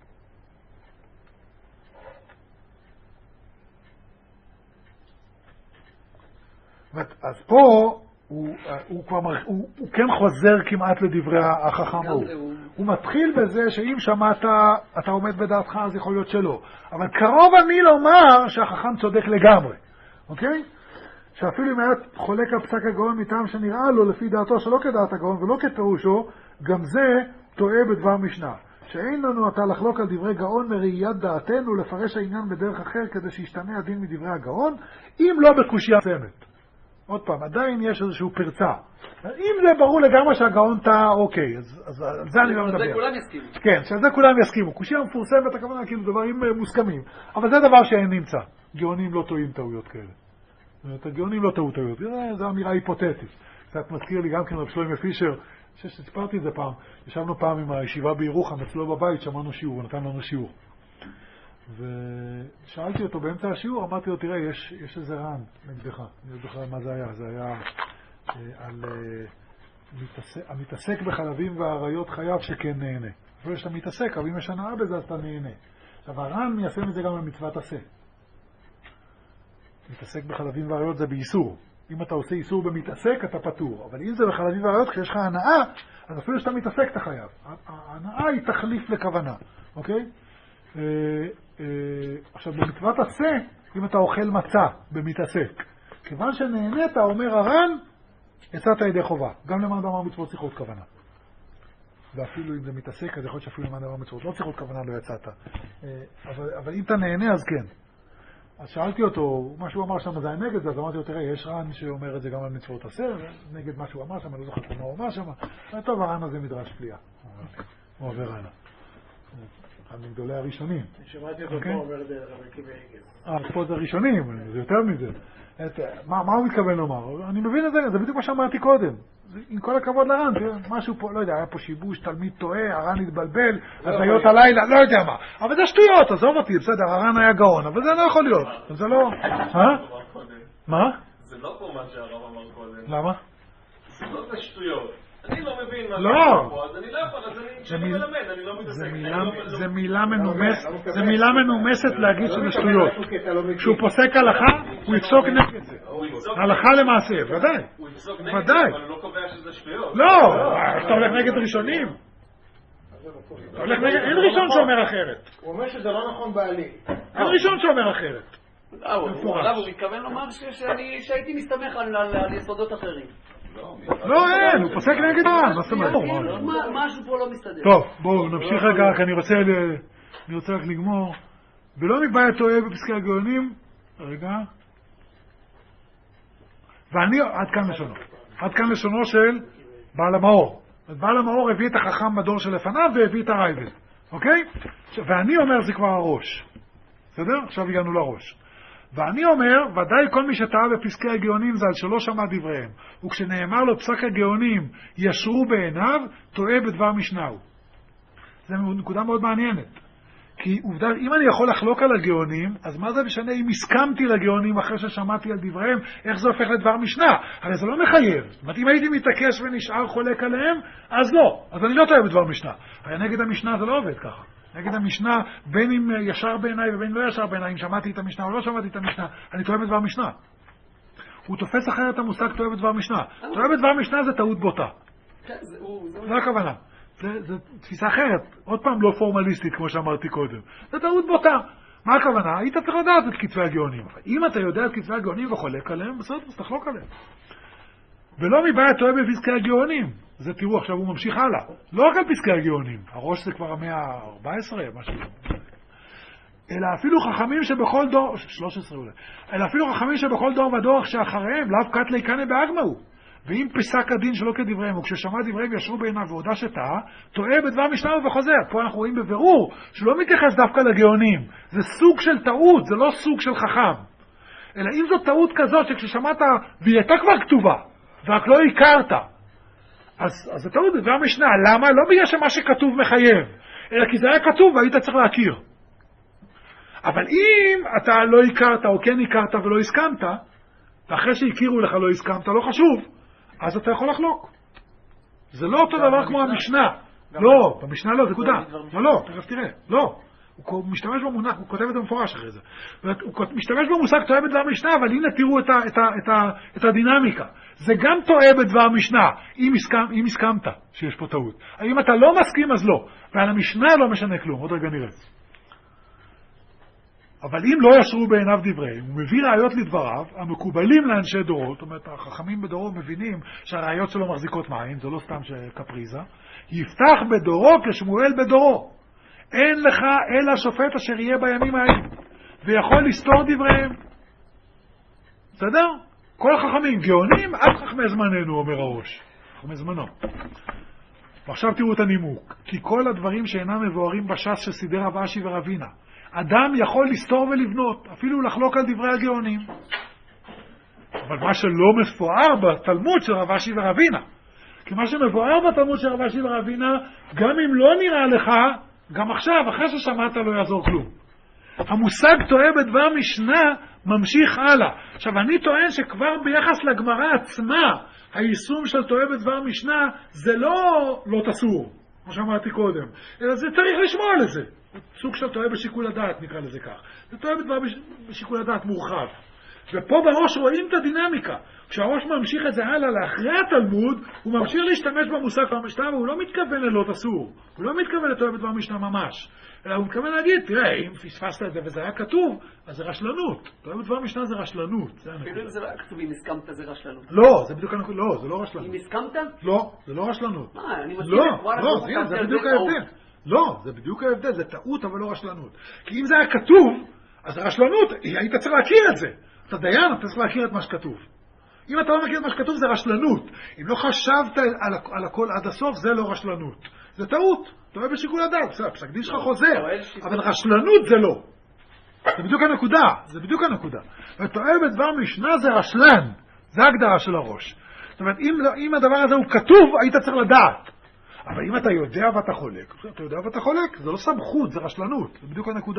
[SPEAKER 1] אז פה הוא כן חוזר כמעט לדברי החכם הוא מתחיל בזה שאם שמעת אתה עומד בדעתך אז יכול להיות שלא, אבל קרוב אני לומר שהחכם צודק לגמרי, אוקיי? שאפילו אם היה חולק על פסק הגאון מטעם שנראה לו לפי דעתו שלא כדעת הגאון ולא כפירושו, גם זה טועה בדבר משנה. שאין לנו אתה לחלוק על דברי גאון מראיית דעתנו לפרש העניין בדרך אחר כדי שישתנה הדין מדברי הגאון, אם לא בקושיה סמת. עוד פעם, עדיין יש איזשהו פרצה. אם זה ברור לגמרי שהגאון טעה, אוקיי, אז על זה אני לא מדבר.
[SPEAKER 6] זה כולם יסכימו.
[SPEAKER 1] כן, שזה כולם יסכימו. קושיה מפורסמת, הכוונה כאילו דברים מוסכמים. אבל זה דבר שאין נמצא. גאונים לא טועים טעויות כאלה. הגאונים לא טעו טעויות. זו אמירה היפותטית. קצת מזכיר לי גם כן רב שלמה פישר, שסיפרתי את זה פעם. ישבנו פעם עם הישיבה בירוחם, אצלו בבית, שמענו שיעור, נתן לנו שיעור. ושאלתי אותו באמצע השיעור, אמרתי לו, תראה, יש איזה רען נגדך. אני לא זוכר מה זה היה. זה היה על המתעסק בחלבים והעריות חייב שכן נהנה. אפילו שאתה מתעסק, אבל אם יש הנאה בזה, אז אתה נהנה. עכשיו, הרען מיישם את זה גם במצוות עשה. מתעסק בחלבים והעריות זה באיסור. אם אתה עושה איסור במתעסק, אתה פטור. אבל אם זה בחלבים והעריות, כשיש לך הנאה, אז אפילו שאתה מתעסק, אתה חייב. ההנאה היא תחליף לכוונה. אוקיי? עכשיו, במצוות עשה, אם אתה אוכל מצה במתעסק, כיוון שנהנית, אומר הר"ן, יצאת ידי חובה. גם למען דבר מצוות צריכות כוונה. ואפילו אם זה מתעסק, אז יכול להיות שאפילו למען דבר מצוות לא צריכות כוונה, לא יצאת. אבל אם אתה נהנה, אז כן. אז שאלתי אותו, מה שהוא אמר שם זה היה נגד זה, אז אמרתי לו, תראה, יש ר"ן שאומר את זה גם על מצוות עשה, נגד מה שהוא אמר שם, אני לא זוכר מה הוא אמר שם. טוב, הר"ן הזה מדרש פליאה. הוא עובר הלאה. אחד מגדולי הראשונים.
[SPEAKER 5] שמעתי אותו פה אומר את זה רבי עגל.
[SPEAKER 1] פה זה ראשונים, זה יותר מזה. מה הוא מתכוון לומר? אני מבין את זה, זה בדיוק מה שאמרתי קודם. עם כל הכבוד לר"ן, משהו פה, לא יודע, היה פה שיבוש, תלמיד טועה, הר"ן התבלבל, הזיות הלילה, לא יודע מה. אבל זה שטויות, עזוב אותי, בסדר, הר"ן היה גאון, אבל זה לא יכול להיות. זה לא... מה?
[SPEAKER 2] זה לא פה מה שהרב אמר קודם.
[SPEAKER 1] למה?
[SPEAKER 2] זה לא זה שטויות. אני לא מבין מה
[SPEAKER 1] לא.
[SPEAKER 2] פה, אז אני לא יכול, אז אני מלמד, אני לא מתעסק.
[SPEAKER 1] זה מילה מנומסת להגיד שזה שטויות. כשהוא פוסק הלכה, הוא יפסוק נגד זה. הלכה למעשה, ודאי.
[SPEAKER 2] הוא יפסוק נגד זה, אבל הוא לא קובע שזה שטויות.
[SPEAKER 1] לא, אתה הולך נגד ראשונים. אין ראשון שאומר אחרת.
[SPEAKER 5] הוא אומר שזה לא נכון בעלי.
[SPEAKER 1] אין ראשון שאומר אחרת.
[SPEAKER 6] הוא מתכוון לומר שהייתי מסתמך על יסודות אחרים.
[SPEAKER 1] לא, אין, הוא פוסק נגד הר"ן, מה זאת אומרת?
[SPEAKER 6] משהו פה לא מסתדר.
[SPEAKER 1] טוב, בואו נמשיך רגע, כי אני רוצה רק לגמור. ולא נקבע את טועה בפסקי הגאונים, רגע. ואני, עד כאן לשונו של בעל המאור. בעל המאור הביא את החכם בדור שלפניו והביא את הרייבד, אוקיי? ואני אומר זה כבר הראש. בסדר? עכשיו הגענו לראש. ואני אומר, ודאי כל מי שטעה בפסקי הגאונים זה על שלא שמע דבריהם. וכשנאמר לו פסק הגאונים ישרו בעיניו, טועה בדבר משנהו. זו נקודה מאוד מעניינת. כי עובדה, אם אני יכול לחלוק על הגאונים, אז מה זה משנה אם הסכמתי לגאונים אחרי ששמעתי על דבריהם, איך זה הופך לדבר משנה? הרי זה לא מחייב. זאת אומרת, אם הייתי מתעקש ונשאר חולק עליהם, אז לא. אז אני לא טועה בדבר משנה. הרי נגד המשנה זה לא עובד ככה. נגד המשנה, בין אם ישר בעיניי ובין לא ישר בעיניי, אם שמעתי את המשנה או לא שמעתי את המשנה, אני טועה בדבר משנה. הוא תופס אחרת המושג טועה בדבר משנה. טועה בדבר משנה זה טעות בוטה. זו הכוונה. זו תפיסה אחרת, עוד פעם לא פורמליסטית כמו שאמרתי קודם. זו טעות בוטה. מה הכוונה? היית צריך לדעת את כתבי הגאונים. אם אתה יודע את כתבי הגאונים וחולק עליהם, בסדר, אז תחלוק עליהם. ולא מבעיה טועה בפסקי הגאונים. זה תראו, עכשיו הוא ממשיך הלאה. לא רק על פסקי הגאונים, הראש זה כבר המאה ה-14, משהו. אלא אפילו חכמים שבכל דור, 13 אולי, אלא אפילו חכמים שבכל דור ודור שאחריהם, לאו קטלי קנה באגמהו. ואם פסק הדין שלא כדבריהם, וכששמע דבריהם ישרו בעיניו והודה שטעה, טועה בדבר משנה וחוזר. פה אנחנו רואים בבירור שלא מתייחס דווקא לגאונים. זה סוג של טעות, זה לא סוג של חכם. אלא אם זו טעות כזאת שכששמעת, והיא הייתה כבר כתובה, ורק לא הכרת, אז זה טעות בדבר משנה. למה? לא בגלל שמה שכתוב מחייב, אלא כי זה היה כתוב והיית צריך להכיר. אבל אם אתה לא הכרת או כן הכרת ולא הסכמת, ואחרי שהכירו לך לא הסכמת, לא חשוב, אז אתה יכול לחלוק. זה לא אותו דבר כמו המשנה. לא, במשנה לא, זה קודה. לא, תכף תראה. לא. הוא משתמש במונח, הוא כותב את זה במפורש אחרי זה. הוא משתמש במושג טועה בדבר משנה, אבל הנה תראו את הדינמיקה. זה גם טועה בדבר משנה, אם הסכמת שיש פה טעות. אם אתה לא מסכים, אז לא. ועל המשנה לא משנה כלום. עוד רגע נראה. אבל אם לא ישרו בעיניו דבריהם, הוא מביא ראיות לדבריו, המקובלים לאנשי דורו, זאת אומרת, החכמים בדורו מבינים שהראיות שלו מחזיקות מים, זה לא סתם קפריזה, יפתח בדורו כשמואל בדורו. אין לך אלא שופט אשר יהיה בימים האלה, ויכול לסתור דבריהם. בסדר? כל החכמים גאונים, עד חכמי זמננו, אומר הראש. חכמי זמנו. ועכשיו תראו את הנימוק. כי כל הדברים שאינם מבוארים בש"ס שסידר רב אשי ורבינה, אדם יכול לסתור ולבנות, אפילו לחלוק על דברי הגאונים. אבל מה שלא מפואר בתלמוד של רב אשי ורבינה, כי מה שמבואר בתלמוד של רב אשי ורבינה, גם אם לא נראה לך, גם עכשיו, אחרי ששמעת לא יעזור כלום. המושג טועה בדבר משנה ממשיך הלאה. עכשיו, אני טוען שכבר ביחס לגמרא עצמה, היישום של טועה בדבר משנה, זה לא תסור, כמו שאמרתי קודם, אלא זה צריך לשמוע לזה. סוג של טועה בשיקול הדעת, נקרא לזה כך. זה טועה בדבר בשיקול הדעת מורחב. ופה בראש רואים את הדינמיקה. כשהראש ממשיך את זה הלאה לאחרי התלמוד, הוא ממשיך להשתמש במושג המשנה, והוא לא מתכוון ללא תסור. הוא לא מתכוון לטועה בדבר משנה ממש. אלא הוא מתכוון להגיד, תראה, אם פספסת את זה וזה היה כתוב, אז זה רשלנות. טועה בדבר משנה זה רשלנות.
[SPEAKER 6] אפילו אם זה לא היה כתוב, אם הסכמת זה רשלנות.
[SPEAKER 1] לא, זה בדיוק הנקודה, לא, זה לא רשלנות.
[SPEAKER 6] אם הסכמת?
[SPEAKER 1] לא, זה לא רשלנות.
[SPEAKER 6] מה, אני מסכים.
[SPEAKER 1] לא, זה בדיוק ההבדל. לא, זה בדיוק ההבדל, זה טעות אבל לא רשלנות. כי אם זה היה כתוב, אז הרשלנות, היית צריך להכיר את זה. אתה דיין, אתה צריך להכיר את מה שכתוב. אם אתה לא מכיר את מה שכתוב, זה רשלנות. אם לא חשבת על הכל עד הסוף, זה לא רשלנות. זה טעות. טועה בשיקול הדעת. פסק דין שלך חוזר. אבל רשלנות זה לא. זה בדיוק הנקודה. זה בדיוק הנקודה. וטועה בדבר משנה זה רשלן. זה ההגדרה של הראש. זאת אומרת, אם הדבר הזה הוא כתוב, היית צריך לדעת. אבל אם אתה יודע ואתה חולק, אתה יודע ואתה חולק, זה לא סמכות, זה רשלנות. זה בדיוק הנקודה.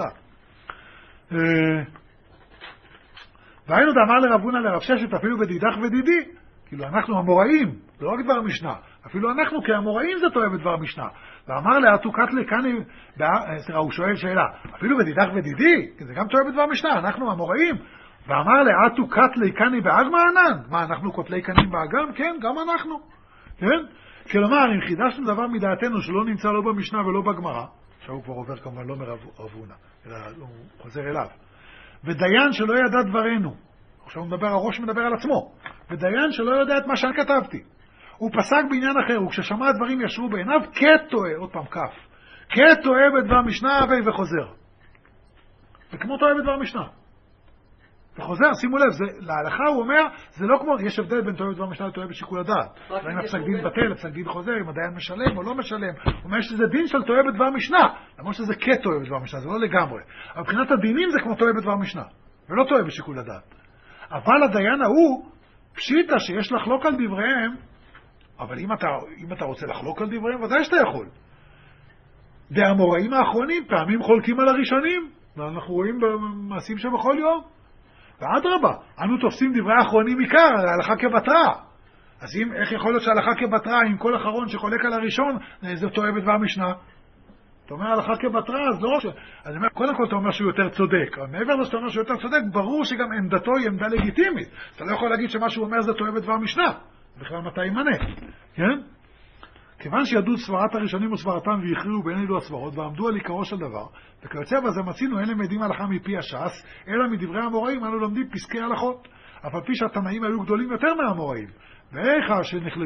[SPEAKER 1] והיינו דאמר לרב הונא לרב ששת, אפילו בדידך ודידי, כאילו אנחנו המוראים, זה לא רק דבר משנה, אפילו אנחנו כהמוראים זה טועה בדבר משנה. ואמר לאתו קטלי קני, הוא שואל שאלה, אפילו בדידך ודידי, זה גם טועה בדבר משנה, אנחנו המוראים. ואמר לאתו קטלי קני באגמא ענן, מה אנחנו קוטלי קנים באגם? כן, גם אנחנו. כן? כלומר, אם חידשנו דבר מדעתנו שלא נמצא לא במשנה ולא בגמרא, עכשיו הוא כבר עובר כמובן לא מרב הונא, אלא הוא חוזר אליו. ודיין שלא ידע דברנו, עכשיו הראש מדבר על עצמו, ודיין שלא יודע את מה שאני כתבתי, הוא פסק בעניין אחר, וכששמע הדברים ישרו בעיניו, כטועה, עוד פעם כף, כטועה בדבר משנה וחוזר. וכמו טועה בדבר משנה. וחוזר, שימו לב, להלכה הוא אומר, זה לא כמו, יש הבדל בין טועה בדבר משנה לטועה בשיקול הדעת. אם הפסק דין בטל, הפסק דין חוזר, אם הדיין משלם או לא משלם, הוא אומר שזה דין של טועה בדבר משנה, למרות שזה כטועה בדבר משנה, זה לא לגמרי. אבל מבחינת הדינים זה כמו טועה בדבר משנה, ולא טועה בשיקול הדעת. אבל הדיין ההוא, פשיטה שיש לחלוק על דבריהם, אבל אם אתה רוצה לחלוק על דבריהם, ודאי שאתה יכול. והמוראים האחרונים פעמים חולקים על הראשונים, ואנחנו רואים במעשים שבכל יום. ואדרבה, אנו תופסים דברי האחרונים עיקר, ההלכה כבטרה. אז איך יכול להיות שההלכה כבטרה, עם כל אחרון שחולק על הראשון, זה טועה בדבר משנה? אתה אומר הלכה כבטרה, אז לא... אז קודם כל אתה אומר שהוא יותר צודק. אבל מעבר לזה שאתה אומר שהוא יותר צודק, ברור שגם עמדתו היא עמדה לגיטימית. אתה לא יכול להגיד שמה שהוא אומר זה טועה בדבר משנה. בכלל מתי ימנה, כן? כיוון שידעו סברת הראשונים וסברתם והכריעו בין אלו הסברות ועמדו על עיקרו של דבר, וכיוצא בזה מצינו אין למדים הלכה מפי הש"ס, אלא מדברי האמוראים אנו לומדים פסקי הלכות. אף על פי שהתנאים היו גדולים יותר מהאמוראים. ואיכה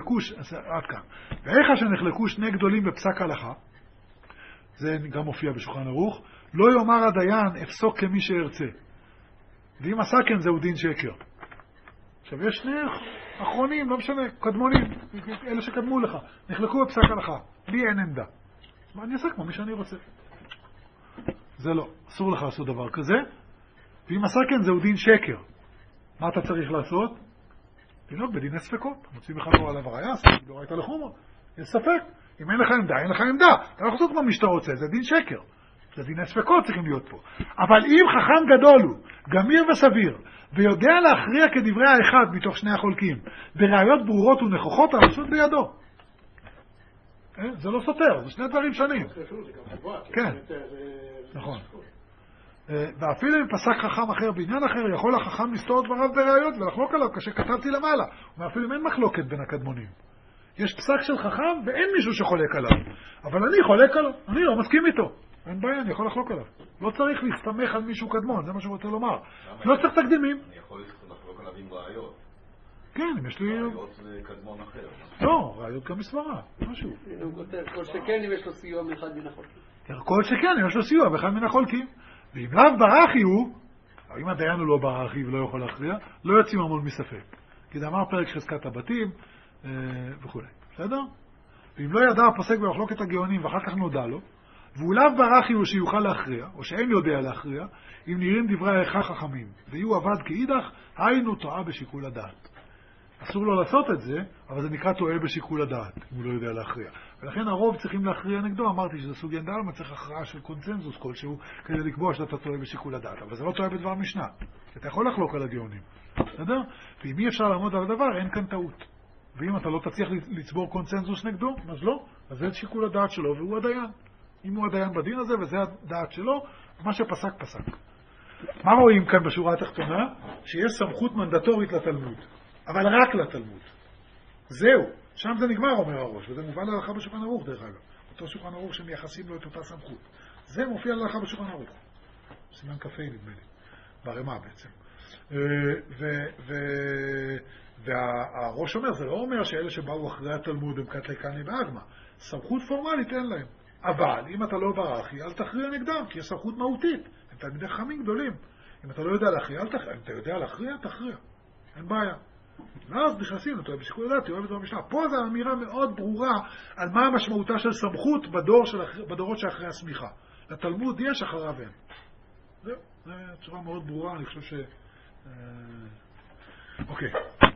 [SPEAKER 1] שנחלקו שני גדולים בפסק הלכה, זה גם מופיע בשולחן ערוך, לא יאמר הדיין אפסוק כמי שירצה. ואם עשה כן זהו דין שקר. עכשיו יש שני אחרונים, לא משנה, קדמונים, אלה שקדמו לך, נחלקו בפסק הלכה, לי אין עמדה. מה אני אעשה כמו מי שאני רוצה? זה לא, אסור לך לעשות דבר כזה. ואם עשה כן זהו דין שקר. מה אתה צריך לעשות? תנהוג בדיני ספקות. מוצאים לך לא עליו ראיה, לא ראית לחומו. יש ספק. אם אין לך עמדה, אין לך עמדה. אתה לא חושב כמו מי שאתה רוצה, זה דין שקר. זה דיני ספקות צריכים להיות פה. אבל אם חכם גדול הוא, גמיר וסביר, ויודע להכריע כדברי האחד מתוך שני החולקים, בראיות ברורות ונכוחות, הרשות בידו. זה לא סותר, זה שני דברים שונים. כן, נכון. ואפילו אם פסק חכם אחר בעניין אחר, יכול החכם לסתור דבריו בראיות ולחלוק עליו, כשכתבתי למעלה. ואפילו אין מחלוקת בין הקדמונים. יש פסק של חכם ואין מישהו שחולק עליו. אבל אני חולק עליו, אני לא מסכים איתו. אין בעיה, אני יכול לחלוק עליו. לא צריך להסתמך על מישהו קדמון, זה מה שהוא רוצה לומר. לא צריך תקדימים.
[SPEAKER 4] אני יכול לחלוק עליו עם ראיות.
[SPEAKER 1] כן, אם יש לי...
[SPEAKER 4] ראיות זה קדמון אחר.
[SPEAKER 1] לא, ראיות גם בסברה, משהו.
[SPEAKER 6] כל שכן אם יש לו סיוע מאחד מן החולקים.
[SPEAKER 1] כל שכן אם יש לו סיוע באחד מן החולקים. ואם לאו ברכי הוא, או אם הדיין הוא לא ברכי ולא יכול להכריע, לא יוצאים המון מספק. כי דאמר פרק חזקת הבתים וכו'. בסדר? ואם לא ידע הפוסק במחלוקת הגאונים ואחר כך נודע לו, והוא לאו ברכי הוא שיוכל להכריע, או שאין יודע להכריע, אם נראים דברי האיכה חכמים, ויהיו עבד כאידך, היינו טועה בשיקול הדעת. אסור לו לעשות את זה, אבל זה נקרא טועה בשיקול הדעת, אם הוא לא יודע להכריע. ולכן הרוב צריכים להכריע נגדו, אמרתי שזה סוג ינדל, אבל צריך הכרעה של קונצנזוס כלשהו, כדי לקבוע שאתה טועה בשיקול הדעת. אבל זה לא טועה בדבר משנה. אתה יכול לחלוק על הגאונים. בסדר? ואם אי אפשר לעמוד על הדבר, אין כאן טעות. ואם אתה לא תצליח לצבור קונצנזוס נגדו, אז לא. אז זה שיקול הדעת שלו, והוא הדיין. אם הוא הדיין בדין הזה, וזה הדעת שלו, מה שפסק, פסק. מה רואים כאן בשורה התחתונה? שיש סמכות מנדטורית לתלמוד. אבל רק לתלמוד. זהו. שם זה נגמר, אומר הראש, וזה מובא להלכה בשולחן ערוך, דרך אגב. אותו שולחן ערוך שמייחסים לו את אותה סמכות. זה מופיע להלכה בשולחן ערוך. סימן קפה, נדמה לי. ברמה בעצם. והראש אומר, זה לא אומר שאלה שבאו אחרי התלמוד הם קטליקני באגמה. סמכות פורמלית אין להם. אבל אם אתה לא ברכי, אל תכריע נגדם, כי יש סמכות מהותית. הם תלמידי חכמים גדולים. אם אתה לא יודע להכריע, אל תכריע. אם אתה יודע להכריע, תכריע. אין בעיה. ואז נכנסים אותו בשיקול הדעת, תראו בדבר משנה. פה זו אמירה מאוד ברורה על מה המשמעותה של סמכות בדורות שאחרי הסמיכה. לתלמוד יש, אחריו אין. זהו, זו צורה מאוד ברורה, אני חושב ש... אוקיי.